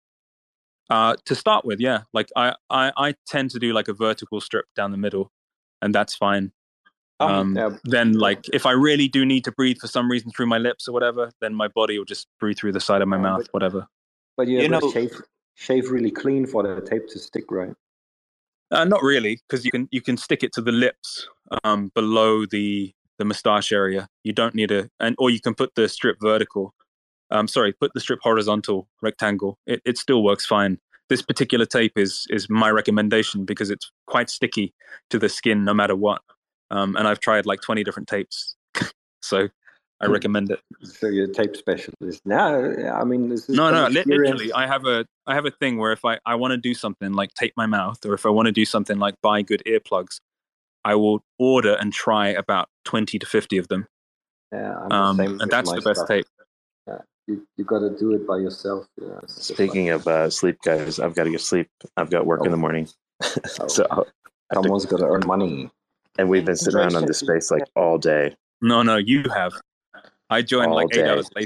Uh, to start with, yeah. Like I, I, I tend to do like a vertical strip down the middle, and that's fine. Um, Um, yeah. Then, like, if I really do need to breathe for some reason through my lips or whatever, then my body will just breathe through the side of my Oh, mouth, but- whatever. But you, You have to know- shave shave really clean for the tape to stick, right? Uh, not really, because you can you can stick it to the lips um, below the the moustache area. You don't need a, and or you can put the strip vertical. Um, sorry, put the strip horizontal, rectangle. It it still works fine. This particular tape is is my recommendation because it's quite sticky to the skin no matter what. Um, and I've tried like twenty different tapes, so I recommend it. So you're a tape specialist. No, I mean, this is No, from no, li- experience. literally, I have a I have a thing where if I, I want to do something like tape my mouth, or if I want to do something like buy good earplugs, I will order and try about twenty to fifty of them, Yeah, I'm the um, same and with that's my the best stuff. tape. Yeah, you you got to do it by yourself. Yeah, it's just Speaking like- of uh, sleep, guys, I've got to get sleep. I've got work in the morning, Oh, so I'll have to- someone's got to earn money. and we've been sitting around on this space like all day. No, no, you have. I joined All like eight day. hours late.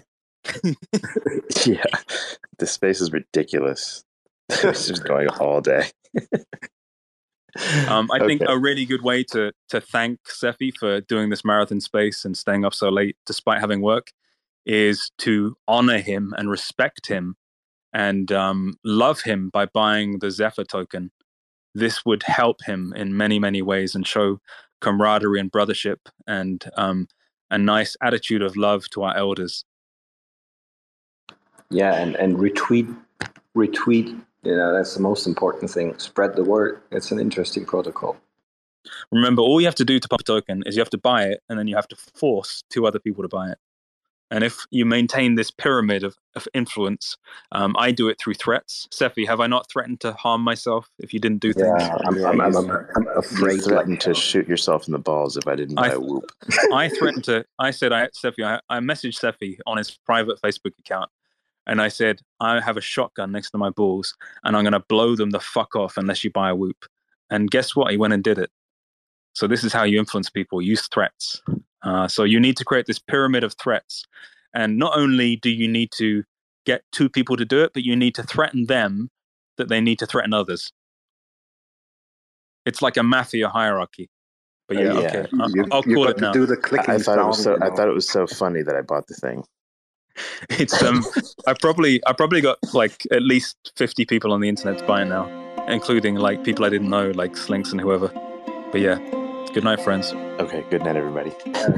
Yeah, this space is ridiculous. It's just going all day. Um, I think Okay. a really good way to to thank Sephi for doing this marathon space and staying up so late despite having work is to honor him and respect him and um, love him by buying the Zephyr token. This would help him in many, many ways and show camaraderie and brothership and um, a nice attitude of love to our elders. Yeah, and, and retweet, retweet, you know, that's the most important thing. Spread the word. It's an interesting protocol. Remember, all you have to do to pop a token is you have to buy it, and then you have to force two other people to buy it. And if you maintain this pyramid of, of influence, um, I do it through threats. Sephi, have I not threatened to harm myself if you didn't do things? Yeah, I'm, Yeah, I'm, I'm, you- I'm, I'm afraid. You threatened like to hell. shoot yourself in the balls if I didn't buy I- a whoop. I threatened to, I said, I, Sephi, I, I messaged Sephi on his private Facebook account, and I said, I have a shotgun next to my balls, and I'm going to blow them the fuck off unless you buy a whoop. And guess what? He went and did it. So this is how you influence people. Use threats. Uh, so you need to create this pyramid of threats. And not only do you need to get two people to do it, but you need to threaten them that they need to threaten others. It's like a mafia hierarchy. But yeah, Yeah. okay. I- You, I'll you call got it to now. do the clicking I, I thought it was so. sound, you I know. thought it was so funny that I bought the thing. It's um, I probably I probably got like at least fifty people on the internet to buy it now, including like people I didn't know, like Slinks and whoever. But yeah, good night, friends. Okay, good night, everybody.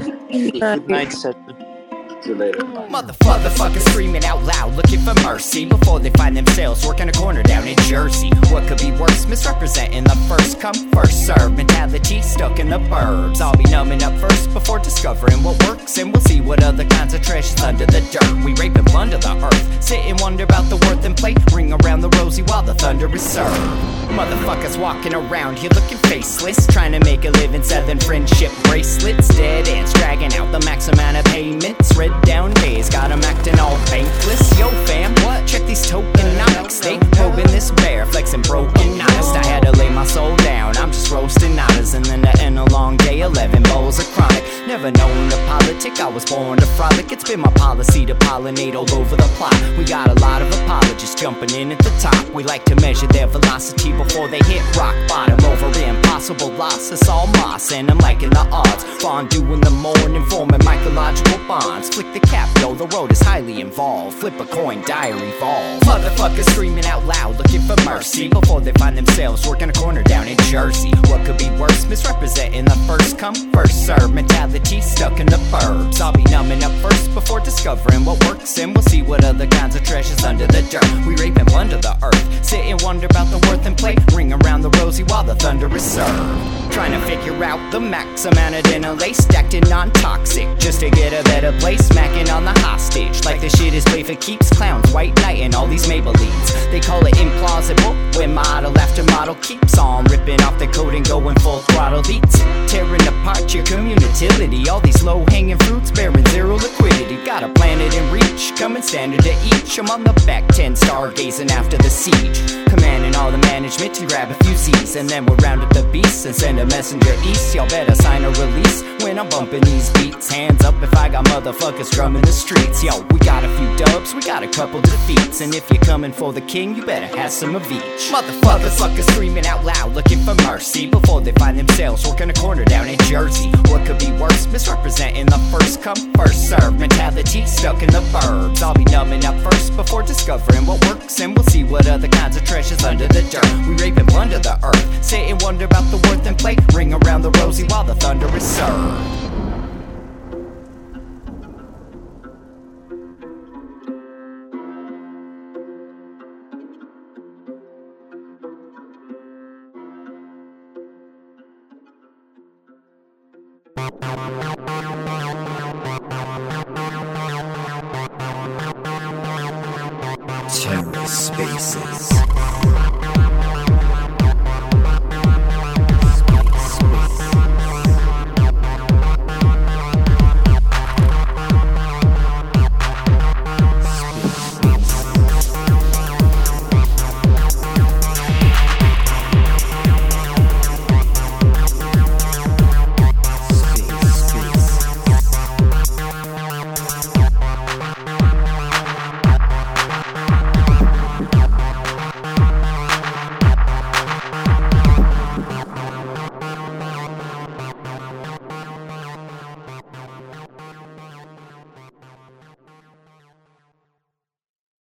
Good night, Seth. See you later. Motherfuckers screaming out loud, looking for mercy before they find themselves working a corner down in Jersey. What could be worse? Misrepresenting the first come, first serve mentality stuck in the burbs. I'll be numbing up first before discovering what works, and we'll see what other kinds of treasures under the dirt. We rape and plunder the earth, sit and wonder about the worth and play. Ring around the rosy while the thunder is served. Motherfuckers walking around here looking faceless, trying to make a living selling friendship bracelets. Dead ends dragging out the max amount of payments. Red down days got them acting all bankless. Yo fam, what? Check these tokenomics. They probing this bear, flexing broken honest. I had to lay my soul down, I'm just roasting nadas. And then to end a long day, eleven bowls of chronic. Never known to politic, I was born to frolic. It's been my policy to pollinate all over the plot. We got a lot of apologists jumping in at the top. We like to measure their velocity before they hit rock bottom. Over impossible loss, it's all moss, and I'm liking the odds. Fondue in the morning, forming mycological bonds. Flick the cap, yo, the road is highly involved. Flip a coin, diary falls. Motherfuckers screaming out loud, looking for mercy before they find themselves working a corner down in Jersey. What could be worse? Misrepresenting the first come, first serve mentality stuck in the burbs. I'll be numbing up first before discovering what works, and we'll see what other kinds of treasures under the dirt. We rape and plunder the earth, sit and wonder about the worth and play. Ring around the rosy while the thunder is served. Trying to figure out the max amount of dinner lace stacked in non-toxic, just to get a better place. Smacking on the hostage like the shit is play for keeps. Clowns, white knight, and all these Maybellines. They call it implausible when model after model keeps on ripping off the coat and going full throttle beats, tearing apart your community. All these low-hanging fruits bearing zero liquidity. Got a planet in reach, coming standard to each. I'm on the back ten, stargazing after the siege, commanding all the management to grab a few Z's, and then we'll round up the beasts and send a messenger east. Y'all better sign a release when I'm bumping these beats. Hands up if I got motherfuckers drumming the streets. Yo, we got a few dubs, we got a couple defeats, and if you're coming for the king, you better have some of each. Motherfuckers fuckers screaming out loud, looking for mercy before they find themselves working a corner down in Jersey. What could be worse? Misrepresenting the first come, first serve mentality stuck in the burbs. I'll be numbing up first before discovering what works, and we'll see what other kinds of treasures under the dirt. We rape and plunder the earth, sit and wonder about the worth and play. Ring around the rosy while the thunder is served. TerraSpaces.